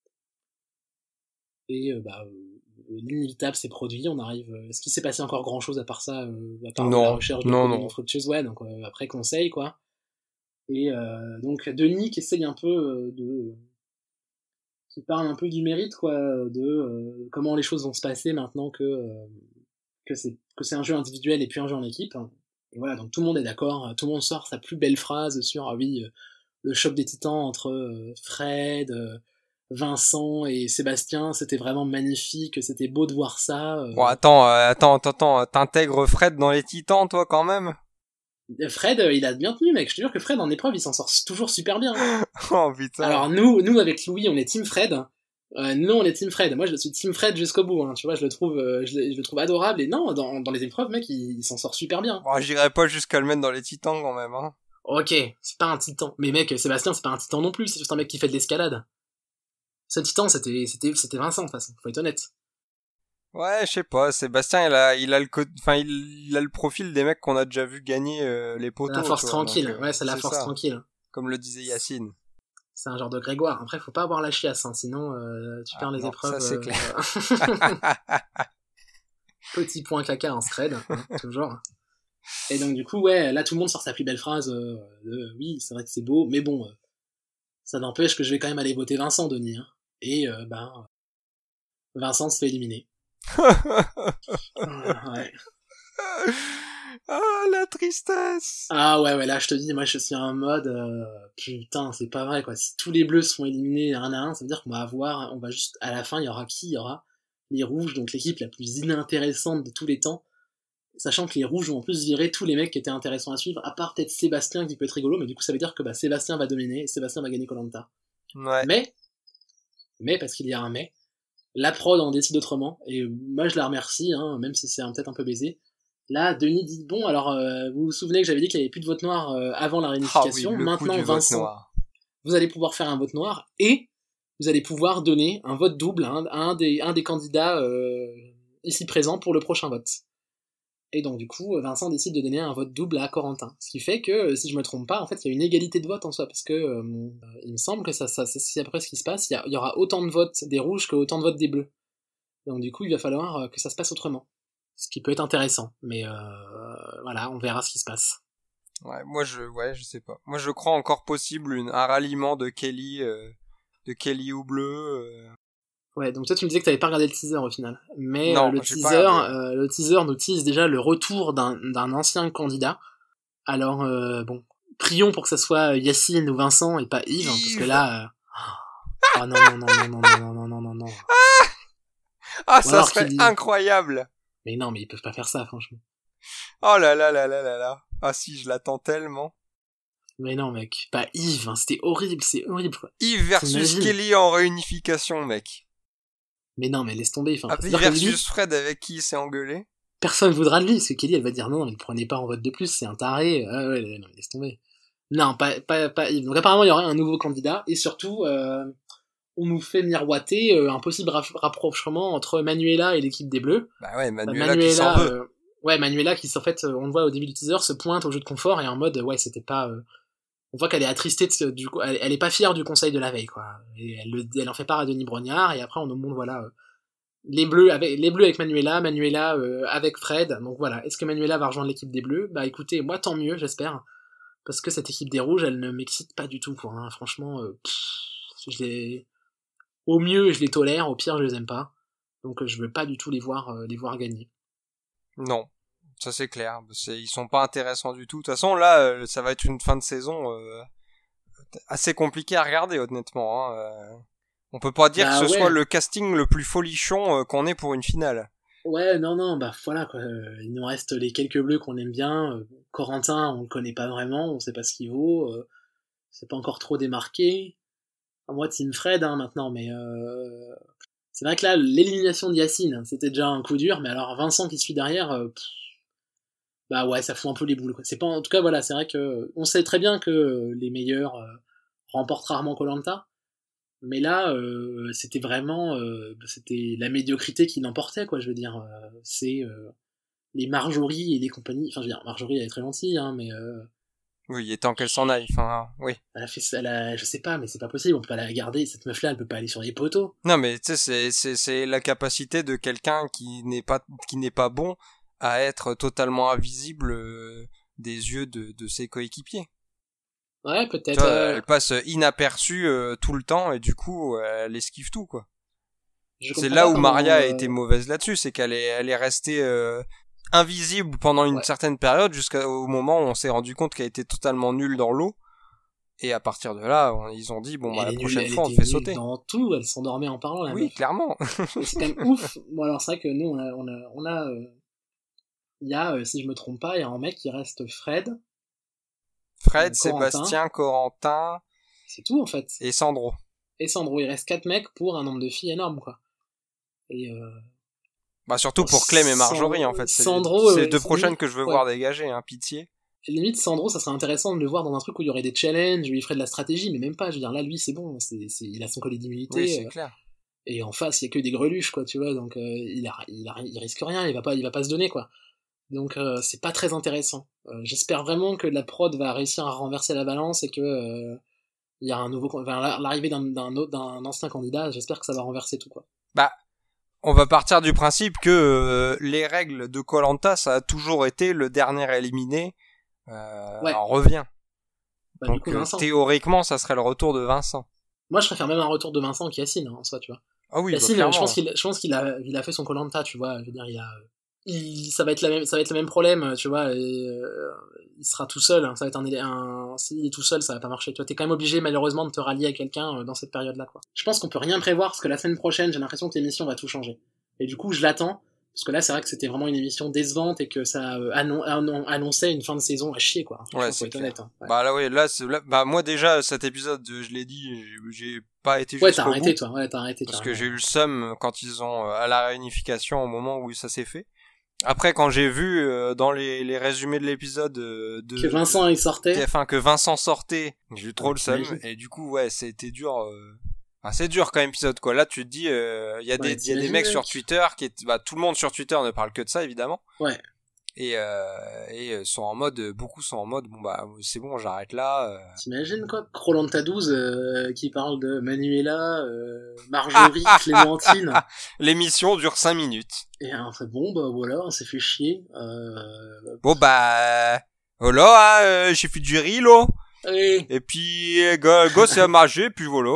Et euh, bah euh, l'inévitable s'est produit. On arrive. Euh, est-ce qu'il s'est passé encore grand chose à part ça, euh, à part non, la recherche de non, non. fructueuse, ouais. Donc euh, après conseil quoi. Et euh, donc Denis qui essaye un peu euh, de qui parle un peu du mérite quoi de euh, comment les choses vont se passer maintenant que euh, que c'est que c'est un jeu individuel et puis un jeu en équipe. Et voilà, donc tout le monde est d'accord, tout le monde sort sa plus belle phrase sur ah oui, euh, le choc des titans entre euh, Fred, euh, Vincent et Sébastien, c'était vraiment magnifique, c'était beau de voir ça. Euh... Bon, attends, euh, attends, attends, attends, t'intègres Fred dans les Titans, toi, quand même? Fred, euh, il a bien tenu, mec. Je te jure que Fred, en épreuve, il s'en sort toujours super bien. Oh, putain. Alors, nous, nous, avec Louis, on est Team Fred. Euh, nous, on est Team Fred. Moi, je suis Team Fred jusqu'au bout, hein. Tu vois, je le trouve, euh, je, le, je le trouve adorable. Et non, dans, dans les épreuves, mec, il, il s'en sort super bien. Bon, j'irais pas jusqu'à le mettre dans les Titans, quand même, hein. Ok, c'est pas un titan. Mais mec, Sébastien, c'est pas un titan non plus. C'est juste un mec qui fait de l'escalade. Ce titan, c'était, c'était, c'était Vincent, de toute façon. Faut être honnête. Ouais, je sais pas. Sébastien, il a, il a le, co- enfin, il, il a le profil des mecs qu'on a déjà vu gagner euh, les poteaux. La force vois, tranquille. donc, euh, ouais, c'est la force ça. tranquille. Comme le disait Yacine. C'est un genre de Grégoire. Après, faut pas avoir la chiasse, hein, sinon euh, tu perds ah, les non, épreuves. Ça, c'est euh, clair. Petit point caca en scred, hein, toujours. Et donc du coup, ouais, là tout le monde sort sa plus belle phrase. Euh, de, oui, c'est vrai que c'est beau, mais bon, euh, ça n'empêche que je vais quand même aller voter Vincent, Denis. Hein. Et euh, ben, Vincent se fait éliminer. ouais. Ah, la tristesse. Ah ouais, ouais, là je te dis, moi je suis en mode euh, putain, c'est pas vrai quoi. Si tous les bleus sont éliminés un à un, ça veut dire qu'on va avoir, on va juste à la fin, il y aura qui? Il y aura les rouges, donc l'équipe la plus inintéressante de tous les temps. Sachant que les rouges vont en plus virer tous les mecs qui étaient intéressants à suivre, à part peut-être Sébastien qui peut être rigolo, mais du coup ça veut dire que bah, Sébastien va dominer et Sébastien va gagner Koh-Lanta. Ouais. Mais, mais parce qu'il y a un mais, la prod en décide autrement, et moi je la remercie, hein, même si c'est un, peut-être un peu baisé. Là, Denis dit, bon, alors, euh, vous vous souvenez que j'avais dit qu'il n'y avait plus de vote noir euh, avant la réunification. Ah oui, le maintenant, coup du Vincent, vote noir. vous allez pouvoir faire un vote noir, et vous allez pouvoir donner un vote double à un, à un, des, un des candidats euh, ici présents pour le prochain vote. Et donc, du coup, Vincent décide de donner un vote double à Corentin. Ce qui fait que, si je me trompe pas, en fait, il y a une égalité de vote en soi, parce que euh, il me semble que ça, ça, c'est après ce qui se passe, il y, a, il y aura autant de votes des rouges que autant de votes des bleus. Donc, du coup, il va falloir que ça se passe autrement. Ce qui peut être intéressant, mais euh, voilà, on verra ce qui se passe. Ouais, moi je, ouais, je sais pas. Moi je crois encore possible une, un ralliement de Kelly, euh, de Kelly ou bleu. Euh... Ouais, donc toi tu me disais que t'avais pas regardé le teaser au final, mais non, euh, le teaser, euh, le teaser nous tease déjà le retour d'un, d'un ancien candidat. Alors euh, bon, prions pour que ça soit Yacine ou Vincent et pas Yves, Yves. Hein, parce que là, euh... oh non non non non non non non non non non. Ah, ah ça serait dit... incroyable. Mais non, mais ils peuvent pas faire ça, franchement. Oh là là là là là là. Ah si, je l'attends tellement. Mais non, mec, pas Yves, hein, c'était horrible, c'est horrible, quoi. Yves versus Kelly en réunification, mec. Mais non, mais laisse tomber. Enfin, ah, Yves versus lui, Fred avec qui il s'est engueulé. Personne voudra de lui, parce que Kelly, elle va dire non, mais ne prenez pas en vote de plus, c'est un taré. Ah ouais, non, laisse tomber. Non, pas, pas, pas Yves. Donc apparemment, il y aurait un nouveau candidat, et surtout... Euh... on nous fait miroiter euh, un possible rapprochement entre Manuela et l'équipe des Bleus. Bah ouais, Manuela, Manuela qui s'en veut. Euh, ouais, Manuela qui, en fait, euh, on le voit au début du teaser, se pointe au jeu de confort et en mode, ouais, c'était pas... Euh... On voit qu'elle est attristée, de, du coup, elle, elle est pas fière du conseil de la veille, quoi. Et elle, le, elle en fait part à Denis Brognard, et après on nous montre, voilà, euh, les Bleus avec, les Bleus avec Manuela, Manuela euh, avec Fred. Donc voilà, est-ce que Manuela va rejoindre l'équipe des Bleus? Bah écoutez, moi tant mieux, j'espère. Parce que cette équipe des Rouges, elle ne m'excite pas du tout, quoi. Hein. Franchement, euh, pff, je l'ai... Au mieux, je les tolère, au pire, je les aime pas. Donc, je veux pas du tout les voir, euh, les voir gagner. Non, ça c'est clair. C'est, ils sont pas intéressants du tout. De toute façon, là, euh, ça va être une fin de saison euh, assez compliquée à regarder, honnêtement. Hein. Euh, on peut pas dire bah, que ce ouais. soit le casting le plus folichon euh, qu'on ait pour une finale. Ouais, non, non, bah voilà, quoi. Il nous reste les quelques bleus qu'on aime bien. Corentin, on le connaît pas vraiment, on sait pas ce qu'il vaut. Euh, c'est pas encore trop démarqué. Moi, Team Fred, hein, maintenant, mais euh... c'est vrai que là, l'élimination de Yacine, c'était déjà un coup dur, mais alors Vincent qui suit derrière, euh, pff... bah ouais, ça fout un peu les boules, quoi. C'est pas, en tout cas, voilà, c'est vrai que on sait très bien que les meilleurs euh, remportent rarement Koh-Lanta, mais là, euh, c'était vraiment, euh, c'était la médiocrité qui l'emportait, quoi, je veux dire. Euh, c'est euh, les Marjorie et les compagnies, enfin, je veux dire, Marjorie, elle est très gentille, hein, mais... Euh... Oui, il est temps qu'elle s'en aille, enfin, oui. Elle a fait ça, elle a, je sais pas, mais c'est pas possible, on peut pas la garder, cette meuf-là, elle peut pas aller sur les poteaux. Non, mais tu sais, c'est, c'est, c'est la capacité de quelqu'un qui n'est pas, qui n'est pas bon à être totalement invisible euh, des yeux de, de ses coéquipiers. Ouais, peut-être. Tu vois, euh... elle passe inaperçue euh, tout le temps et du coup, elle esquive tout, quoi. Je c'est là où Maria euh... a été mauvaise là-dessus, c'est qu'elle est, elle est restée euh, invisible pendant une ouais. certaine période jusqu'au moment où on s'est rendu compte qu'elle était totalement nulle dans l'eau Et à partir de là, on, ils ont dit, bon, bah, la nulle, prochaine fois, on te fait sauter. Dans tout, elle s'endormait en parlant, là. Oui, meuf. Clairement. C'est quand même ouf. Bon, alors, c'est vrai que nous, on a, on a, on a, euh, il y a, euh, si je me trompe pas, il y a un mec qui reste Fred. Fred, euh, Sébastien, Corentin. C'est tout, en fait. Et Sandro. Et Sandro, il reste quatre mecs pour un nombre de filles énorme, quoi. Et, euh... Bah, surtout pour Clem et Marjorie, Sand... en fait. C'est, Sandro, c'est les ouais, deux prochaines que je veux ouais. voir dégager, hein, pitié. Limite, Sandro, ça serait intéressant de le voir dans un truc où il y aurait des challenges, où il ferait de la stratégie, mais même pas, je veux dire, là, lui, c'est bon, c'est, c'est, il a son collier d'immunité. Oui, c'est euh, clair. Et en face, il y a que des greluches, quoi, tu vois, donc, euh, il, a, il, a, il risque rien, il va pas, il va pas se donner, quoi. Donc, euh, c'est pas très intéressant. Euh, j'espère vraiment que la prod va réussir à renverser la balance et que, euh, il y a un nouveau, enfin, l'arrivée d'un, d'un autre, d'un ancien candidat, j'espère que ça va renverser tout, quoi. Bah, on va partir du principe que, euh, les règles de Koh-Lanta, ça a toujours été le dernier éliminé. Euh, ouais. on revient. Bah, donc du coup, euh, théoriquement ça serait le retour de Vincent. Moi je préfère même un retour de Vincent qu'Yacine, hein, en soi, tu vois. Ah oui, Yacine, bah, je pense qu'il je pense qu'il a il a fait son Koh-Lanta, tu vois, je veux dire, il a il, ça va être la même ça va être le même problème, tu vois, et, euh, il sera tout seul, hein, ça va être un, un s'il est tout seul, ça va pas marcher. Toi, t'es quand même obligé malheureusement de te rallier à quelqu'un euh, dans cette période-là, quoi. Je pense qu'on peut rien prévoir parce que la semaine prochaine, j'ai l'impression que l'émission va tout changer. Et du coup, je l'attends. Parce que là, c'est vrai que c'était vraiment une émission décevante et que ça euh, annon- annon- annonçait une fin de saison à chier, quoi. Ouais, c'est clair. Honnête, hein. Ouais. Bah là, oui, là, c'est, là, bah moi déjà, cet épisode, je l'ai dit, j'ai, j'ai pas été ouais, jusqu'au t'as arrêté, bout. toi. Ouais, t'as arrêté. Parce carrément. que j'ai eu le seum quand ils ont, à la réunification, au moment où ça s'est fait. Après, quand j'ai vu euh, dans les, les résumés de l'épisode euh, de que Vincent il sortait, enfin que Vincent sortait, j'ai eu trop ouais, le seum et du coup ouais, c'était dur. Euh... Ah, c'est dur comme épisode, quoi. Là, tu te dis, il euh, y a ouais, des, y a des mecs sur Twitter qui, est... bah, tout le monde sur Twitter ne parle que de ça, évidemment. Ouais. Et, euh, et sont en mode, beaucoup sont en mode, bon bah, c'est bon, j'arrête là. Euh... T'imagines, quoi? Koh-Lanta douze, euh, qui parle de Manuela, euh, Marjorie, ah, Clémentine. Ah, ah, ah. L'émission dure cinq minutes. Et on fait, bon, bah, voilà, on s'est fait chier. Euh... Bon, bah, voilà, hein, euh, j'ai fait du riz, là. Et, et puis, go, go c'est à manger, puis voilà.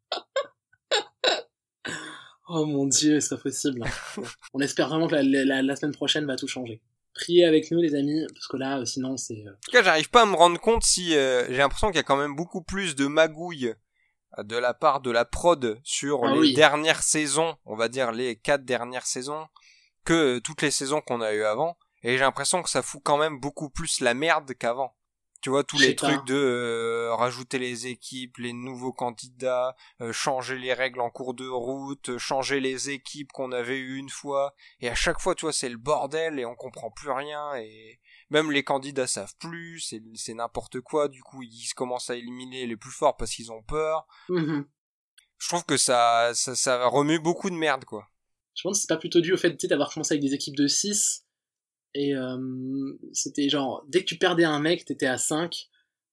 Oh mon dieu, c'est pas possible. On espère vraiment que la, la, la semaine prochaine va tout changer. Priez avec nous, les amis, parce que là, sinon, c'est... En tout cas, j'arrive pas à me rendre compte si... Euh, j'ai l'impression qu'il y a quand même beaucoup plus de magouilles de la part de la prod sur ah, les oui. dernières saisons, on va dire les quatre dernières saisons, que toutes les saisons qu'on a eues avant. Et j'ai l'impression que ça fout quand même beaucoup plus la merde qu'avant. Tu vois, tous les trucs pas. de euh, rajouter les équipes, les nouveaux candidats, euh, changer les règles en cours de route, changer les équipes qu'on avait eues une fois. Et à chaque fois, tu vois, c'est le bordel et on comprend plus rien. Et même les candidats savent plus, c'est, c'est n'importe quoi. Du coup, ils commencent à éliminer les plus forts parce qu'ils ont peur. Mm-hmm. Je trouve que ça, ça, ça remue beaucoup de merde, quoi. Je pense que c'est pas plutôt dû au fait d'avoir commencé avec des équipes de six. Et euh, c'était genre, dès que tu perdais un mec, t'étais à cinq.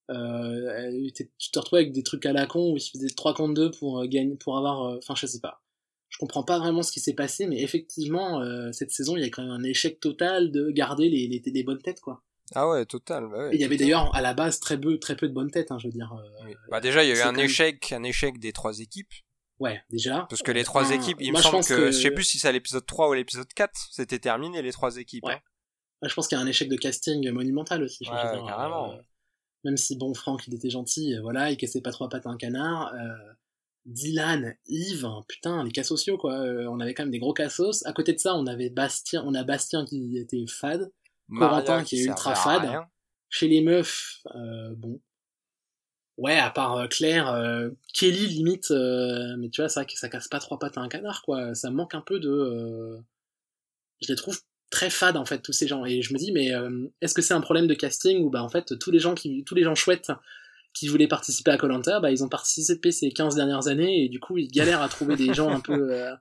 Euh, tu te retrouvais avec des trucs à la con où il se faisait trois contre deux pour euh, gagner, pour avoir... Enfin, euh, je sais pas. Je comprends pas vraiment ce qui s'est passé, mais effectivement, euh, cette saison, il y a quand même un échec total de garder les, les, les bonnes têtes, quoi. Ah ouais, total. Bah ouais, et il y avait d'ailleurs, à la base, très peu, très peu de bonnes têtes, hein, je veux dire. Euh, oui. Bah déjà, il y a eu un échec, même... un échec des trois équipes. Ouais, déjà. Parce que les trois enfin, équipes, il me semble que, que... Je sais plus si c'est à l'épisode trois ou à l'épisode quatre, c'était terminé, les trois équipes. Ouais. Hein. Je pense qu'il y a un échec de casting monumental aussi. Je ouais, dire, carrément. Euh, même si, bon, Franck, il était gentil, euh, voilà, il cassait pas trois pattes à un canard. Euh, Dylan, Yves, putain, les cas sociaux, quoi. Euh, on avait quand même des gros cassos. À côté de ça, on avait Bastien, on a Bastien qui était fade. Corentin qui, qui est ultra fade. Rien. Chez les meufs, euh, bon. Ouais, à part euh, Claire, euh, Kelly, limite, euh, mais tu vois, ça, ça casse pas trois pattes à un canard, quoi. Ça manque un peu de... Euh... Je les trouve très fade en fait tous ces gens et je me dis mais euh, est-ce que c'est un problème de casting ou bah en fait tous les gens qui tous les gens chouettes qui voulaient participer à Koh-Lanta bah ils ont participé ces quinze dernières années et du coup ils galèrent à trouver des gens un peu euh,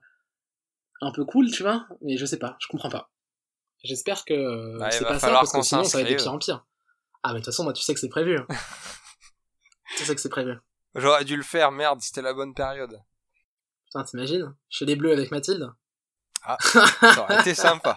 un peu cool, tu vois, mais je sais pas, je comprends pas. J'espère que euh, bah, c'est pas ça parce que sinon ça va être de pire en pire. Ah mais de toute façon moi tu sais que c'est prévu. Hein. Tu sais que c'est prévu. J'aurais dû le faire, merde, c'était la bonne période. Putain, t'imagines chez les Bleus avec Mathilde. Ah, ça aurait été sympa.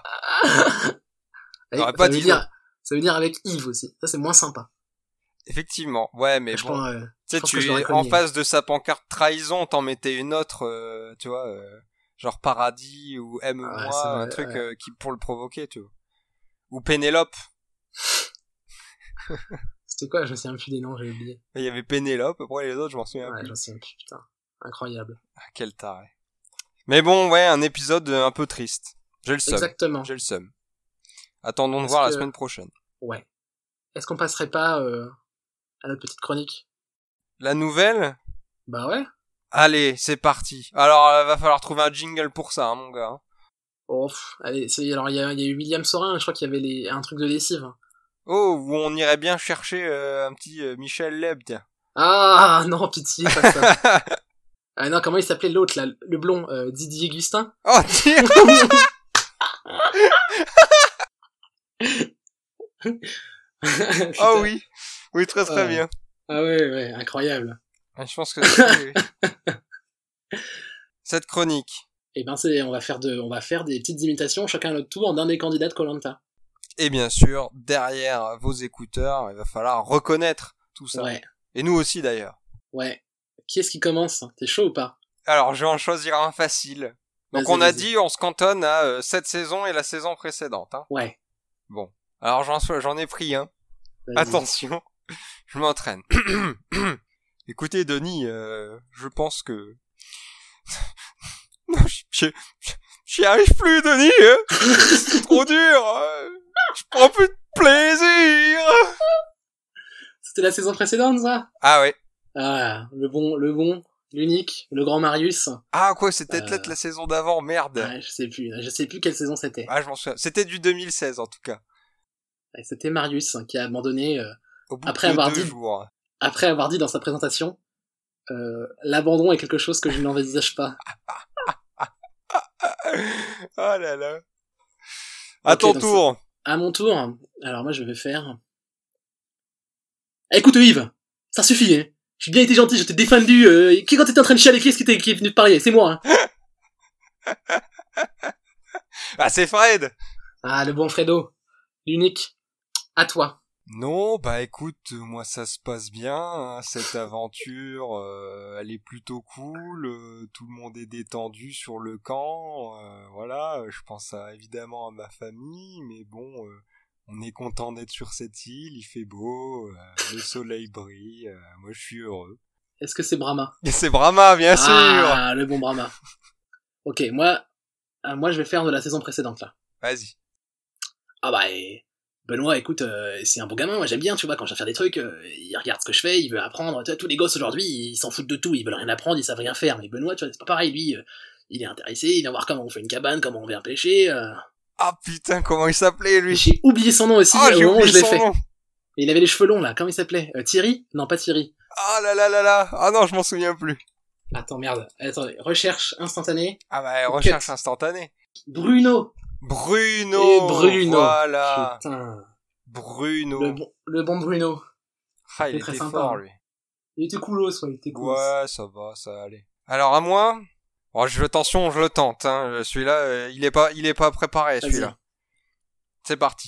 Avec, pas ça, dit veut dire, ça veut dire avec Yves aussi. Ça, c'est moins sympa. Effectivement. Ouais, mais je bon. Prends, euh, tu sais, tu en face de sa pancarte trahison, t'en mettais une autre, euh, tu vois, euh, genre Paradis ou Aime-moi, ah, un truc ouais. euh, qui pour le provoquer, tu vois. Ou Pénélope. C'était quoi? Je me souviens plus des noms, j'ai oublié. Il y avait Pénélope, après les autres, je m'en souviens Ouais, plus. je me souviens plus, putain. Incroyable. Ah, quel taré. Mais bon, ouais, un épisode un peu triste. J'ai le seum. Exactement. J'ai le seum. Attendons de Est-ce voir que... la semaine prochaine. Ouais. Est-ce qu'on passerait pas euh, à notre petite chronique? La nouvelle? Bah ouais. Allez, c'est parti. Alors, il va falloir trouver un jingle pour ça, hein, mon gars. Oh, pff, allez, c'est... alors il y a, y a eu William Sorin, je crois qu'il y avait les... un truc de lessive. Oh, où on irait bien chercher euh, un petit euh, Michel Leb, tiens. Ah non, pitié, pas ça. Ah non, comment il s'appelait l'autre, là, le blond, euh, Didier Gustin? Oh, tiens. Oh oui, oui, très très euh... bien. Ah ouais, ouais, incroyable. Je pense que c'est... Cette chronique. Eh ben c'est, on va faire de, on va faire des petites imitations chacun à notre tour d'un des candidats de Koh-Lanta. Et bien sûr, derrière vos écouteurs, il va falloir reconnaître tout ça. Ouais. Et nous aussi d'ailleurs. Ouais. Qui est-ce qui commence? T'es chaud ou pas? Alors, je vais en choisir un facile. Donc Vas-y, on a vas-y. dit, on se cantonne à euh, cette saison et la saison précédente. Hein. Ouais. Bon. Alors j'en, j'en ai pris un. Vas-y. Attention, je m'entraîne. Écoutez, Denis, euh, je pense que... Non, je, je, j'y arrive plus, Denis. Hein. C'est trop dur. Euh, je prends plus de plaisir. C'était la saison précédente, ça? Ah ouais. Ah, le bon, le bon, l'unique, le grand Marius. Ah quoi, c'était Euh... peut-être la saison d'avant, merde. Ouais, je sais plus, je sais plus quelle saison c'était. Ah, je m'en souviens. C'était du deux mille seize en tout cas. Ouais, c'était Marius qui a abandonné euh, Au bout après de avoir deux dit, jours. après avoir dit dans sa présentation, euh, l'abandon est quelque chose que je n'envisage pas. Oh là là. À Ok, ton donc tour. À mon tour. Alors moi je vais faire. Eh, écoute Yves, ça suffit. Hein. J'ai bien été gentil, je t'ai défendu. Euh, qui quand t'étais en train de chialer, qui est-ce qui, qui est venu te parler? C'est moi. Hein. Ah, c'est Fred. Ah, le bon Fredo, l'unique. À toi. Non, bah écoute, moi ça se passe bien, hein, cette aventure, euh, elle est plutôt cool, euh, tout le monde est détendu sur le camp, euh, voilà, je pense à, évidemment à ma famille, mais bon, euh, on est content d'être sur cette île, il fait beau, euh, le soleil brille, euh, moi je suis heureux. Est-ce que c'est Brahma? Et c'est Brahma, bien sûr. Ah, le bon Brahma. Ok, moi, euh, moi je vais faire de la saison précédente là. Vas-y. Ah bah, et... Benoît, écoute, euh, c'est un bon gamin, moi j'aime bien, tu vois, quand je viens faire des trucs, euh, il regarde ce que je fais, il veut apprendre, tu vois, tous les gosses aujourd'hui, ils s'en foutent de tout, ils veulent rien apprendre, ils savent rien faire, mais Benoît, tu vois, c'est pas pareil, lui, euh, il est intéressé, il vient voir comment on fait une cabane, comment on vient pêcher, euh... Ah putain, comment il s'appelait lui? J'ai oublié son nom aussi, Ah, au j'ai moment où oublié je l'ai son fait. nom. Mais il avait les cheveux longs là, comment il s'appelait? euh, Thierry? Non, pas Thierry. Ah là là là là, ah non, je m'en souviens plus. Attends, merde, attendez, recherche instantanée. Ah bah, Ou recherche cut. instantanée. Bruno. Bruno. Et Bruno. Voilà. Putain. Bruno. Le bon, le bon Bruno. Ah, il très était sympa, fort, hein. lui. Il était coolos, ouais, il était coolos. Ouais, ça va, ça allait. Alors, à moi, bon, je, attention, je le tente, hein. Celui-là, euh, il est pas, il est pas préparé, Vas-y. celui-là. C'est parti.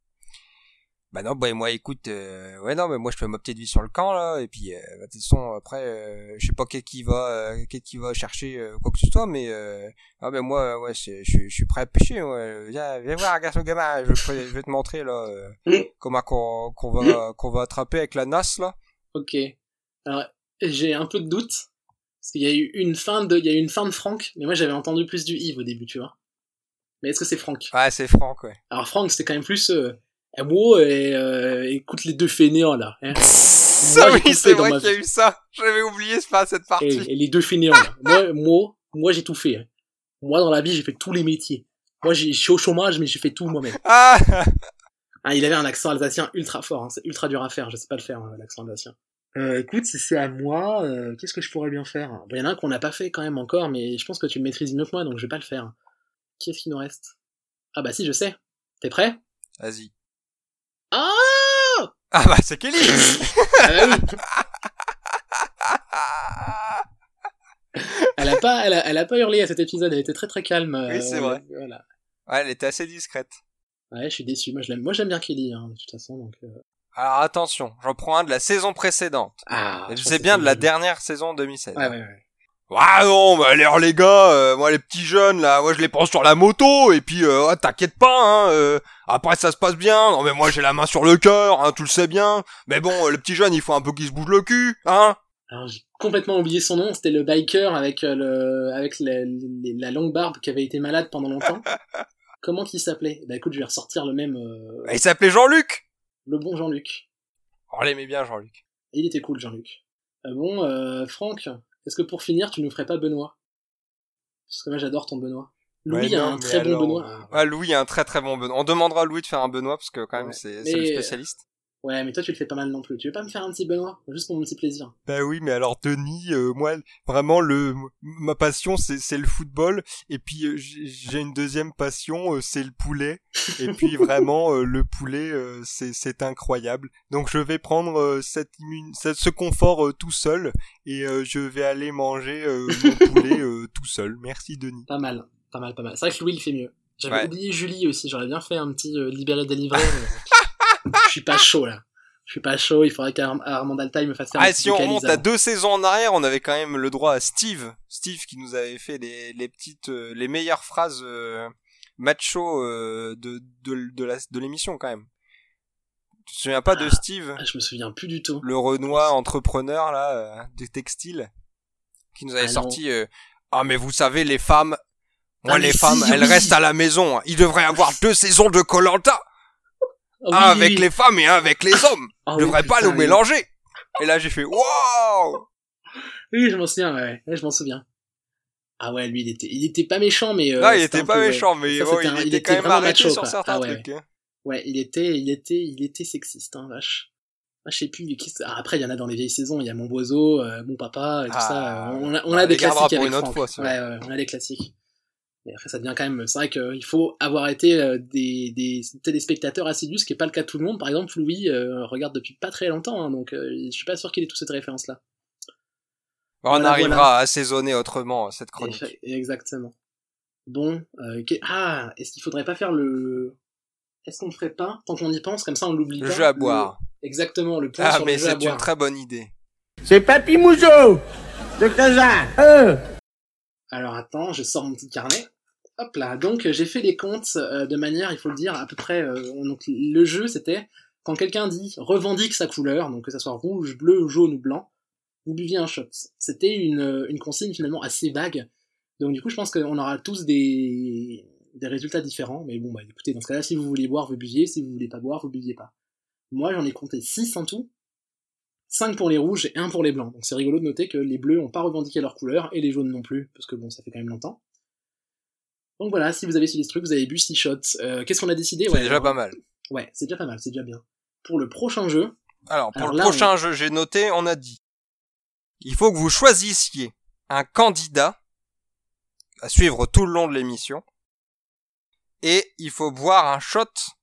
Bah non, bah moi, écoute, euh, ouais, non, mais moi, je fais ma petite vie sur le camp, là, et puis, euh, bah, de toute façon, après, euh, je sais pas qui qui va, euh, qui qui va chercher euh, quoi que ce soit, mais, euh, ah, ben moi, ouais, c'est, je, je suis prêt à pêcher, ouais. Viens, viens voir, regarde ce gamin, je, vais- je vais te montrer, là, euh, Mm. comment qu'on, qu'on va, qu'on va attraper avec la nasse, là. Ok. Alors, j'ai un peu de doute. Parce qu'il y a eu une fin de, il y a eu une fin de Franck, mais moi j'avais entendu plus du Yves au début, tu vois. Mais est-ce que c'est Franck? Ouais, c'est Franck, ouais. Alors Franck, c'était quand même plus, euh, eh, moi, et, euh, écoute les deux fainéants, là. Hein. Ça, j'ai oui, tout c'est fait dans vrai ma qu'il y a vie. eu ça. J'avais oublié pas cette Et, partie. et les deux fainéants, là. Moi, moi, moi, j'ai tout fait. Hein. Moi, dans la vie, j'ai fait tous les métiers. Moi, j'ai- je suis au chômage, mais j'ai fait tout moi-même. Ah! Ah, il avait un accent alsacien ultra fort, hein. C'est ultra dur à faire, je sais pas le faire, hein, l'accent alsacien. Euh, écoute, si c'est à moi, euh, qu'est-ce que je pourrais bien faire? Bon, il y en a un qu'on n'a pas fait quand même encore, mais je pense que tu le maîtrises mieux que moi, donc je vais pas le faire. Qui est-ce qui nous reste? Ah bah si, je sais. T'es prêt? Vas-y. Ah, Ah bah, c'est Kelly! ah bah oui. Elle a pas, elle a, elle a pas hurlé à cet épisode, elle était très très calme. euh, Oui, c'est on- vrai. Voilà. Ouais, elle était assez discrète. Ouais, je suis déçu. Moi, je l'aime. Moi, j'aime bien Kelly, hein, de toute façon. Donc. Euh... Alors attention, j'en prends un de la saison précédente. Ah. Et je je pense sais que bien c'est de la nul. dernière saison deux mille seize. Ouais, ouais, ouais. Ah non, bah alors les gars, euh, moi les petits jeunes là, moi je les prends sur la moto et puis euh, ouais, t'inquiète pas, hein, euh, après ça se passe bien. Non mais moi j'ai la main sur le cœur, hein, tu le sais bien. Mais bon, euh, le petit jeune il faut un peu qu'il se bouge le cul, hein. Alors j'ai complètement oublié son nom, c'était le biker avec euh, le avec la, la, la longue barbe qui avait été malade pendant longtemps. Comment qu'il s'appelait? Bah écoute, je vais ressortir le même... Euh... Il s'appelait Jean-Luc. Le bon Jean-Luc. On l'aimait bien Jean-Luc. Il était cool Jean-Luc. Ah bon, euh, Franck, est-ce que pour finir, tu nous ferais pas Benoît? Parce que moi j'adore ton Benoît. Louis ouais, a non, un très alors, bon Benoît. Ah, Louis a un très très bon Benoît. On demandera à Louis de faire un Benoît parce que quand même ouais. c'est, mais... c'est le spécialiste. Ouais, mais toi tu le fais pas mal non plus. Tu veux pas me faire un petit Benoît? Juste pour mon petit plaisir. Bah oui, mais alors Denis, euh, moi, vraiment, le ma passion, c'est, c'est le football. Et puis, euh, j'ai une deuxième passion, euh, c'est le poulet. Et puis, vraiment, euh, le poulet, euh, c'est, c'est incroyable. Donc, je vais prendre euh, cette immune, cette, ce confort euh, tout seul. Et euh, je vais aller manger euh, mon poulet euh, tout seul. Merci, Denis. Pas mal, pas mal, pas mal. C'est vrai que Louis, il fait mieux. J'avais ouais. oublié Julie aussi. J'aurais bien fait un petit euh, libéré-délivré. Mais... Je suis pas chaud là. Je suis pas chaud, il faudrait qu'Armand Altaï me fasse faire ah, un si on remonte à deux saisons en arrière, on avait quand même le droit à Steve. Steve qui nous avait fait les, les petites, euh, les meilleures phrases euh, macho euh, de, de, de, la, de l'émission quand même. Tu te souviens pas ah, de Steve? ah, Je me souviens plus du tout. Le Renoir entrepreneur là, euh, du textile, qui nous avait ah, sorti euh, ah mais vous savez les femmes, moi ah, les femmes si, elles oui. restent à la maison. Il devrait y avoir deux saisons de Koh-Lanta. Oh, un oui, avec oui. les femmes et un avec les hommes. Oh, je devrais oui, pas putain, nous oui. mélanger. Et là j'ai fait waouh. Oui, je m'en souviens, ouais. ouais, je m'en souviens. Ah ouais, lui il était, il était pas méchant, mais. Euh, non, il était pas peu, méchant, ouais. mais ça, oh, il, un, était il était quand même arrêté macho, sur quoi. certains ah, ouais, trucs. Ouais. Hein. ouais, il était, il était, il était sexiste, hein, vache. Ah, je sais plus. Ah, après, il y en a dans les vieilles saisons. Il y a Mon Boiseau, euh, Mon Papa, et tout ah, ça. On a, on a des classiques avec Franck. Fois, ouais, ouais, on a des classiques. Et après, ça devient quand même... C'est vrai qu'il faut avoir été euh, des, des téléspectateurs assidus, ce qui n'est pas le cas de tout le monde. Par exemple, Louis euh, regarde depuis pas très longtemps, hein, donc euh, je suis pas sûr qu'il ait toutes ces références-là. On voilà, arrivera voilà. à assaisonner autrement cette chronique. Et, exactement. Bon, euh, qu'... ah, est-ce qu'il faudrait pas faire le... Est-ce qu'on ne ferait pas, tant qu'on y pense, comme ça on l'oublie le pas. Le jeu à boire. Le... Exactement, le point ah, sur mais le jeu à boire. Ah, mais c'est une très bonne idée. C'est Papy Mougeot de Kazan. Euh. Alors attends, je sors mon petit carnet. Hop là, donc j'ai fait les comptes euh, de manière, il faut le dire, à peu près... Euh, donc le jeu, c'était, quand quelqu'un dit, revendique sa couleur, donc que ça soit rouge, bleu, jaune ou blanc, vous buviez un shot. C'était une, une consigne finalement assez vague. Donc du coup, je pense qu'on aura tous des, des résultats différents. Mais bon, bah écoutez, dans ce cas-là, si vous voulez boire, vous buviez. Si vous voulez pas boire, vous buviez pas. Moi, j'en ai compté six en tout. cinq pour les rouges et un pour les blancs. Donc c'est rigolo de noter que les bleus ont pas revendiqué leur couleur, et les jaunes non plus, parce que bon, ça fait quand même longtemps. Donc voilà, si vous avez suivi ce truc, vous avez bu six shots. Euh, qu'est-ce qu'on a décidé? C'est ouais, déjà alors, pas mal. Ouais, c'est déjà pas mal, c'est déjà bien. Pour le prochain jeu... Alors, pour alors le là, prochain on... jeu, j'ai noté, on a dit... Il faut que vous choisissiez un candidat à suivre tout le long de l'émission. Et il faut boire un shot...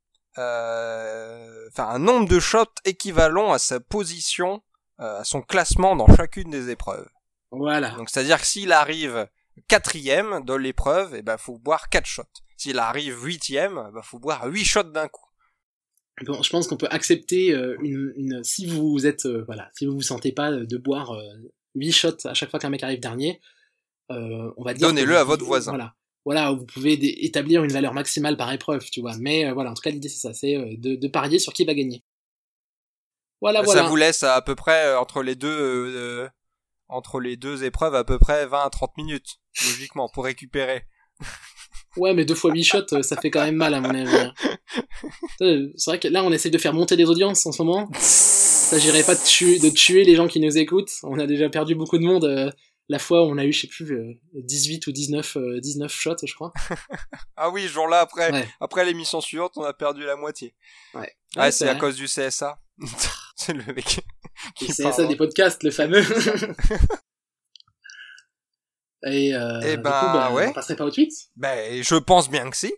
Euh, enfin, un nombre de shots équivalent à sa position, euh, à son classement dans chacune des épreuves. Voilà. Donc, c'est-à-dire que s'il arrive... quatrième dans l'épreuve, et ben faut boire quatre shots. S'il arrive huitième, ben faut boire huit shots d'un coup. Bon, je pense qu'on peut accepter euh, une, une, si vous êtes, euh, voilà, si vous vous sentez pas de boire euh, huit shots à chaque fois qu'un mec arrive dernier, euh, on va dire. Donnez-le à votre voisin. Voilà, voilà, vous pouvez dé- établir une valeur maximale par épreuve, tu vois. Mais euh, voilà, en tout cas l'idée c'est ça, c'est euh, de, de parier sur qui va gagner. Voilà, ça voilà. Ça vous laisse à, à peu près euh, entre les deux. Euh, entre les deux épreuves à peu près vingt à trente minutes, logiquement, pour récupérer. Ouais, mais deux fois huit shots, ça fait quand même mal, à mon avis. C'est vrai que là, on essaie de faire monter les audiences en ce moment. Il s'agirait pas de tuer, de tuer les gens qui nous écoutent. On a déjà perdu beaucoup de monde. Euh, la fois où on a eu, je sais plus, euh, dix-huit ou dix-neuf, euh, dix-neuf shots, je crois. Ah oui, ce jour-là, après, ouais. après l'émission suivante, on a perdu la moitié. Ouais, ouais, ouais c'est, c'est à cause du C S A. C'est le mec qui le C S A parle. des podcasts, le fameux. Et, euh, Et du bah, coup, bah, ouais. on passerait pas au tweet? Ben, je pense bien que si.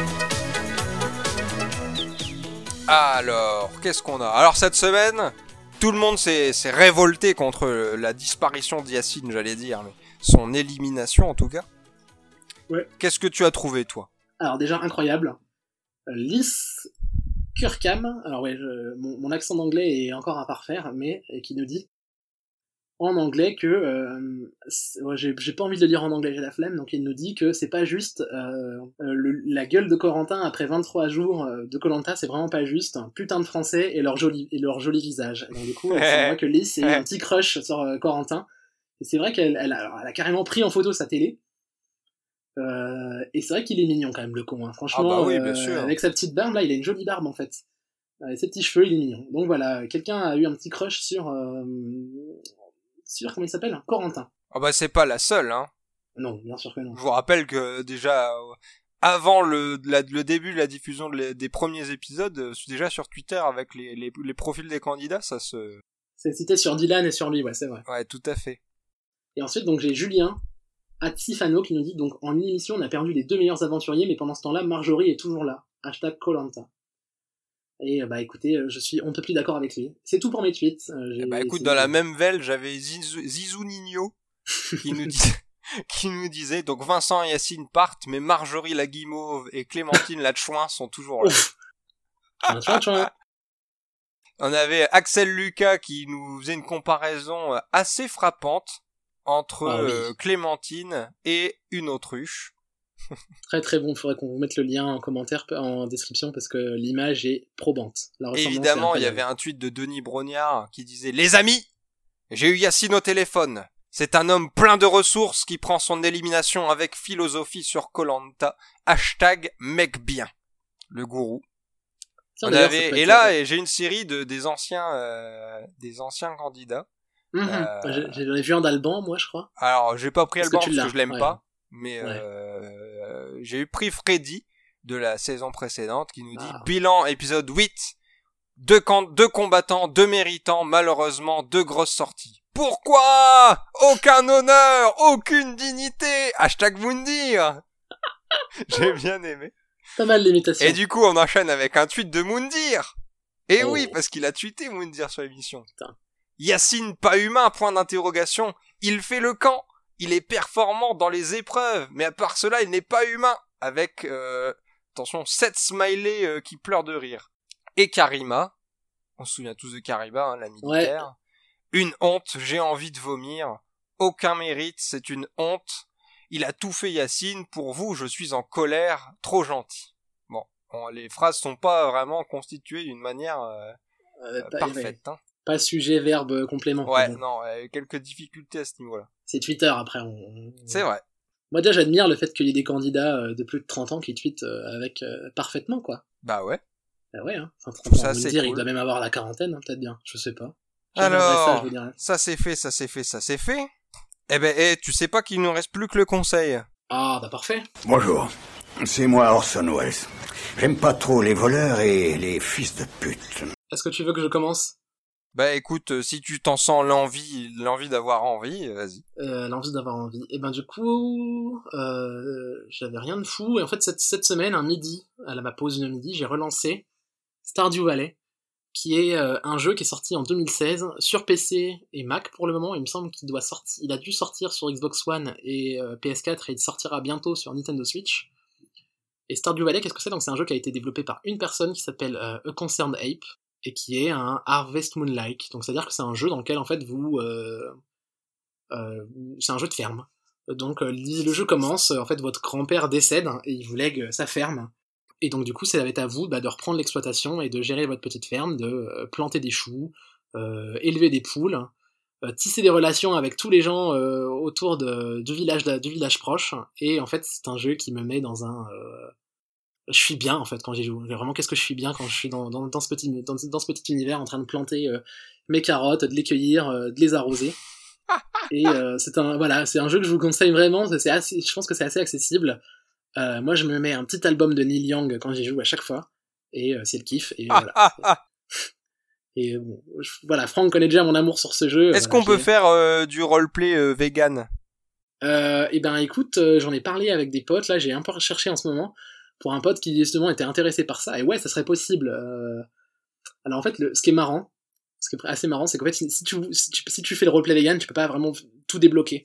Alors, qu'est-ce qu'on a? Alors, cette semaine, tout le monde s'est, s'est révolté contre la disparition d'Yacine, j'allais dire, mais son élimination en tout cas. Ouais. Qu'est-ce que tu as trouvé, toi? Alors déjà, incroyable. Euh, Lys Kirkham, alors ouais, je, mon, mon accent d'anglais est encore à parfaire, mais et qui nous dit en anglais que euh, ouais, j'ai, j'ai pas envie de le dire en anglais, j'ai la flemme, donc il nous dit que c'est pas juste euh, le, la gueule de Corentin après vingt-trois jours de Koh-Lanta, c'est vraiment pas juste, un putain de français et leur joli et leur joli visage. Et donc du coup, c'est vrai que Lys a eu un petit crush sur euh, Corentin, et c'est vrai qu'elle elle a, alors, elle a carrément pris en photo sa télé. Euh, et c'est vrai qu'il est mignon quand même, le con, hein. Franchement, ah bah oui, euh, bien sûr. Avec sa petite barbe là, il a une jolie barbe en fait. Avec ses petits cheveux, il est mignon. Donc voilà, quelqu'un a eu un petit crush sur euh, sur comment il s'appelle, Corentin. Ah bah c'est pas la seule, hein. Non, bien sûr que non. Je vous rappelle que déjà euh, avant le, la, le début de la diffusion de les, des premiers épisodes, euh, déjà sur Twitter avec les, les, les profils des candidats, ça se... C'est cité sur Dylan et sur lui, ouais, c'est vrai. Ouais, tout à fait. Et ensuite, donc j'ai Julien Atsifano qui nous dit, donc en une émission, on a perdu les deux meilleurs aventuriers, mais pendant ce temps-là, Marjorie est toujours là. Hashtag Koh-Lanta. Et bah écoutez, je suis on peut plus d'accord avec lui. C'est tout pour mes tweets. Euh, eh bah écoute, dans la même veille, j'avais Zizou, Zizou Nino qui nous disait... qui nous disait, donc Vincent et Yacine partent, mais Marjorie la Guimauve et Clémentine la Chouin sont toujours là. Tchouin, tchouin. On avait Axel Lucas qui nous faisait une comparaison assez frappante entre ah, oui. euh, Clémentine et une autruche. Très très bon, il faudrait qu'on vous mette le lien en commentaire, en description, parce que l'image est probante. La évidemment, il y avait un tweet de Denis Brognard qui disait « Les amis, j'ai eu Yacine au téléphone. C'est un homme plein de ressources qui prend son élimination avec philosophie sur Koh-Lanta. Hashtag mec bien. » Le gourou. Tiens, On avait, et là, et j'ai une série de des anciens, euh, des anciens candidats. Mmh, euh, j'ai, j'ai vu un d'Alban, moi, je crois. Alors, j'ai pas pris parce Alban que parce l'as. que je l'aime ouais. pas, mais ouais. euh, j'ai eu pris Freddy de la saison précédente qui nous dit ah. bilan épisode huit, deux, can- deux combattants, deux méritants, malheureusement deux grosses sorties. Pourquoi? Aucun honneur, aucune dignité. Hashtag Moundir. J'ai bien aimé. Pas mal l'imitation. Et du coup, on enchaîne avec un tweet de Moundir. Et oh. oui, parce qu'il a tweeté Moundir sur l'émission. Putain. Yacine, pas humain, point d'interrogation. Il fait le camp. Il est performant dans les épreuves. Mais à part cela, il n'est pas humain. Avec, euh, attention, sept smileys euh, qui pleurent de rire. Et Karima. On se souvient tous de Karima, hein, la militaire. Ouais. Une honte, j'ai envie de vomir. Aucun mérite, c'est une honte. Il a tout fait Yacine, pour vous, je suis en colère, trop gentil. Bon, bon les phrases sont pas vraiment constituées d'une manière euh, euh, pas, parfaite. Ouais. Hein. Pas sujet, verbe, complément. Ouais, non, euh, quelques difficultés à ce niveau-là. C'est Twitter, après. On... C'est vrai. Moi déjà, j'admire le fait qu'il y ait des candidats de plus de trente ans qui tweetent avec euh, parfaitement, quoi. Bah ouais. Bah ouais, hein. Enfin, trente ans, ça, vous c'est dire, cool. Il doit même avoir la quarantaine, hein, peut-être bien, je sais pas. Alors, ça, ça c'est fait, ça c'est fait, ça c'est fait. Eh ben, eh, tu sais pas qu'il nous reste plus que le conseil. Ah, bah parfait. Bonjour, c'est moi Orson Welles. J'aime pas trop les voleurs et les fils de pute. Est-ce que tu veux que je commence ? Bah écoute, euh, si tu t'en sens l'envie, l'envie d'avoir envie, euh, vas-y. Euh, l'envie d'avoir envie. Et ben du coup, euh, j'avais rien de fou. Et en fait, cette, cette semaine, un midi, à ma pause de midi, j'ai relancé Stardew Valley, qui est euh, un jeu qui est sorti en deux mille seize sur P C et Mac pour le moment. Il me semble qu'il doit sortir, il a dû sortir sur Xbox One et euh, P S quatre et il sortira bientôt sur Nintendo Switch. Et Stardew Valley, qu'est-ce que c'est ? Donc c'est un jeu qui a été développé par une personne qui s'appelle euh, A Concerned Ape et qui est un Harvest Moon-like. Donc c'est à dire que c'est un jeu dans lequel en fait vous, euh, euh, c'est un jeu de ferme. Donc euh, le jeu commence, en fait votre grand-père décède et il vous lègue sa ferme. Et donc du coup, ça va être à vous bah, de reprendre l'exploitation et de gérer votre petite ferme, de euh, planter des choux, euh, élever des poules, euh, tisser des relations avec tous les gens euh, autour de, du village du village proche. Et en fait, c'est un jeu qui me met dans un... Euh... Je suis bien en fait quand j'y joue. Vraiment, qu'est-ce que je suis bien quand je suis dans, dans, dans, ce, petit, dans, dans ce petit univers en train de planter euh, mes carottes, de les cueillir, euh, de les arroser. Et euh, c'est un voilà, c'est un jeu que je vous conseille vraiment. C'est assez, je pense que c'est assez accessible. Euh, moi je me mets un petit album de Neil Young quand j'y joue à chaque fois et euh, c'est le kiff et ah, voilà. Ah, ah. Et bon, je, voilà, Franck connaît déjà mon amour sur ce jeu. Est-ce euh, qu'on peut faire euh, du roleplay euh, vegan ? euh, Et ben écoute, euh, j'en ai parlé avec des potes là, j'ai un peu recherché en ce moment pour un pote qui justement était intéressé par ça et ouais, ça serait possible. Euh... Alors en fait, le, ce qui est marrant, Ce qui est assez marrant, c'est qu'en fait, si tu, si tu, si tu fais le roleplay vegan, tu peux pas vraiment tout débloquer.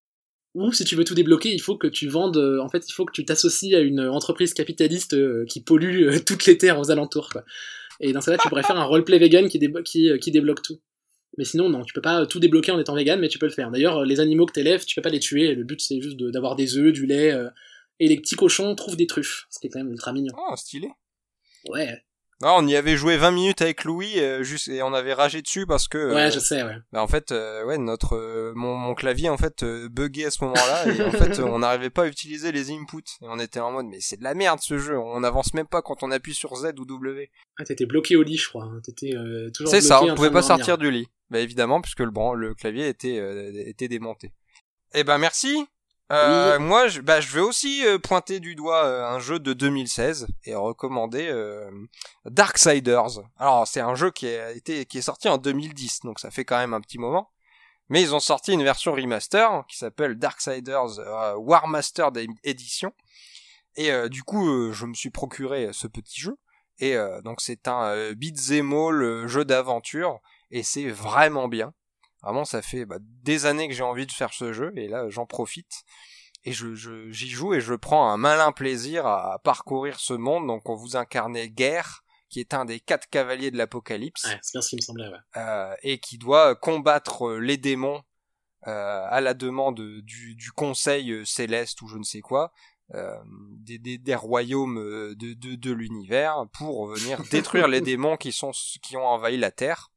Ou si tu veux tout débloquer, il faut que tu vendes, euh, en fait, il faut que tu t'associes à une entreprise capitaliste euh, qui pollue euh, toutes les terres aux alentours, quoi. Et dans ce cas-là, tu pourrais faire un roleplay vegan qui, déblo- qui, euh, qui débloque tout. Mais sinon, non, tu peux pas tout débloquer en étant vegan, mais tu peux le faire. D'ailleurs, les animaux que t'élèves, tu peux pas les tuer. Le but, c'est juste de, d'avoir des œufs, du lait, euh, et les petits cochons trouvent des truffes, ce qui est quand même ultra mignon. Oh, stylé. Ouais. Ah, on y avait joué vingt minutes avec Louis euh, juste, et on avait ragé dessus parce que... Euh, ouais, je sais, ouais. Bah en fait, euh, ouais, notre euh, mon, mon clavier en fait euh, buguait à ce moment-là et en fait on n'arrivait pas à utiliser les inputs et on était en mode mais c'est de la merde ce jeu, on n'avance même pas quand on appuie sur Z ou W. Ah, t'étais bloqué au lit, je crois. Hein. T'étais euh, toujours. C'est bloqué ça, on en pouvait train pas de dormir. sortir du lit. Bah évidemment puisque le bon, le clavier était euh, était démonté. Eh ben merci. Euh, Oui. Moi, je, bah, je vais aussi euh, pointer du doigt euh, un jeu de deux mille seize et recommander euh, Darksiders. Alors, c'est un jeu qui a été qui est sorti en deux mille dix, donc ça fait quand même un petit moment. Mais ils ont sorti une version remaster qui s'appelle Darksiders euh, War Mastered Edition. Et euh, du coup, euh, je me suis procuré ce petit jeu. Et euh, donc, c'est un euh, beat'em all euh, jeu d'aventure et c'est vraiment bien. Vraiment, ça fait bah, des années que j'ai envie de faire ce jeu, et là, j'en profite. Et je, je, j'y joue, et je prends un malin plaisir à, à parcourir ce monde. Donc, on vous incarnait Guerre, qui est un des quatre cavaliers de l'Apocalypse. Ouais, c'est bien ce qui me semblait, ouais. Euh, et qui doit combattre les démons euh, à la demande du, du conseil céleste, ou je ne sais quoi, euh, des, des, des royaumes de, de, de l'univers, pour venir détruire les démons qui, sont, qui ont envahi la Terre.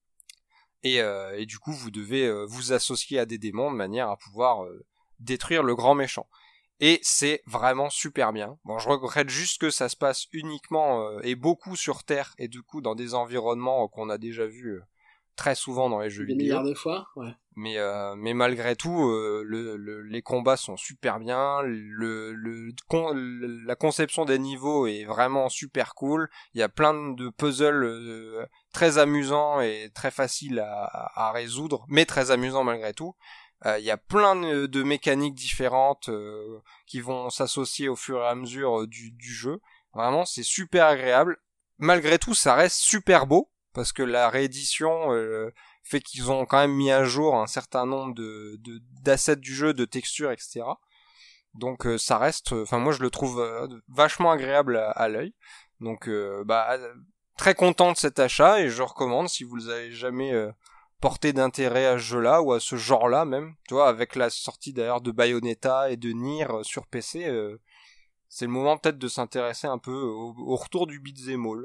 Et, euh, et du coup, vous devez euh, vous associer à des démons de manière à pouvoir euh, détruire le grand méchant. Et c'est vraiment super bien. Bon, je regrette juste que ça se passe uniquement euh, et beaucoup sur Terre, et du coup dans des environnements euh, qu'on a déjà vus euh, très souvent dans les jeux Des vidéo. milliards de fois, ouais. Mais euh, mais malgré tout, euh, le, le, les combats sont super bien. Le, le con, la conception des niveaux est vraiment super cool. Il y a plein de puzzles euh, très amusants et très faciles à, à, à résoudre, mais très amusants malgré tout. Euh, il y a plein de, de mécaniques différentes euh, qui vont s'associer au fur et à mesure du, du jeu. Vraiment, c'est super agréable. Malgré tout, ça reste super beau parce que la réédition euh, fait qu'ils ont quand même mis à jour un certain nombre de, de d'assets du jeu, de textures, et cetera. Donc euh, ça reste, enfin moi je le trouve euh, vachement agréable à, à l'œil. Donc euh, bah très content de cet achat et je recommande si vous avez jamais euh, porté d'intérêt à ce jeu-là ou à ce genre-là même. Tu vois, avec la sortie d'ailleurs de Bayonetta et de Nier euh, sur P C, euh, c'est le moment peut-être de s'intéresser un peu au, au retour du beat'em all.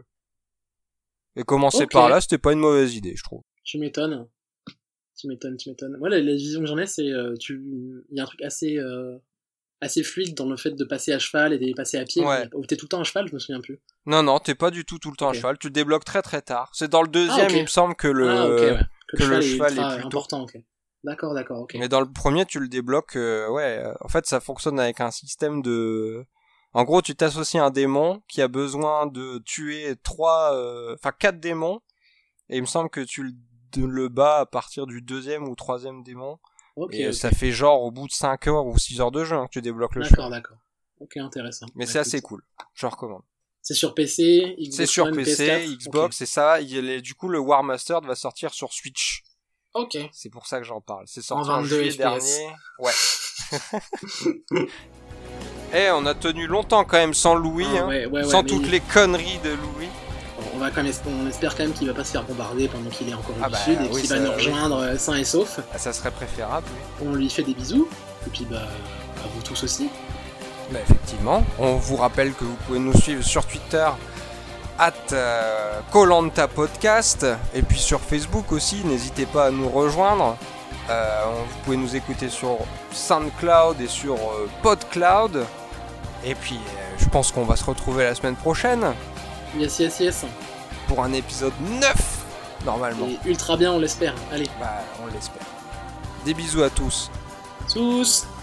Et commencer Ok. par là, c'était pas une mauvaise idée, je trouve. Tu m'étonnes. Tu m'étonnes, tu m'étonnes. Moi, la, la vision que j'en ai, c'est euh, tu, il y a un truc assez, euh, assez fluide dans le fait de passer à cheval et de passer à pied. Ouais. Ou t'es tout le temps à cheval, je me souviens plus. Non, non, t'es pas du tout tout le temps Ok. à cheval. Tu débloques très très tard. C'est dans le deuxième, Ah, ok. il me semble que le, ah, ok, ouais. que le cheval ultra est plus tôt. important, ok. D'accord, d'accord, ok. Mais dans le premier, tu le débloques, euh, ouais. euh, En fait, ça fonctionne avec un système de... En gros, tu t'associes à un démon qui a besoin de tuer trois, euh, enfin quatre démons. Et il me semble que tu le, de- le bats à partir du deuxième ou troisième démon. Ok, et ok. ça fait genre au bout de cinq heures ou six heures de jeu hein, que tu débloques le D'accord, cheval. d'accord. Ok, intéressant. Mais Bah, c'est écoute. assez cool. Je recommande. C'est sur P C, Xbox C'est sur One, P P S C, quatre. Xbox, et ça. Il est, du coup, le War Mastered va sortir sur Switch. Ok. Ok. C'est pour ça que j'en parle. C'est sorti En en, vingt-deux juillet F P S. dernier. Ouais. Eh, on a tenu longtemps quand même sans Louis, Ah, hein, ouais, ouais, ouais, sans mais toutes il- les conneries de Louis. On va quand même, on espère quand même qu'il va pas se faire bombarder pendant qu'il est encore au Ah bah, sud et oui, qu'il ça, va nous oui. rejoindre euh, sain et sauf. Ah, ça serait préférable, oui. On lui fait des bisous. Et puis bah, à vous tous aussi. Bah, effectivement. On vous rappelle que vous pouvez nous suivre sur Twitter, at Colanta Podcast, et puis sur Facebook aussi. N'hésitez pas à nous rejoindre. Euh, on- vous pouvez nous écouter sur SoundCloud et sur euh, PodCloud. Et puis, euh, je pense qu'on va se retrouver la semaine prochaine Yes, yes, yes. pour un épisode neuf, normalement. Et ultra bien, on l'espère. Allez, Bah, on l'espère. Des bisous à tous. tous.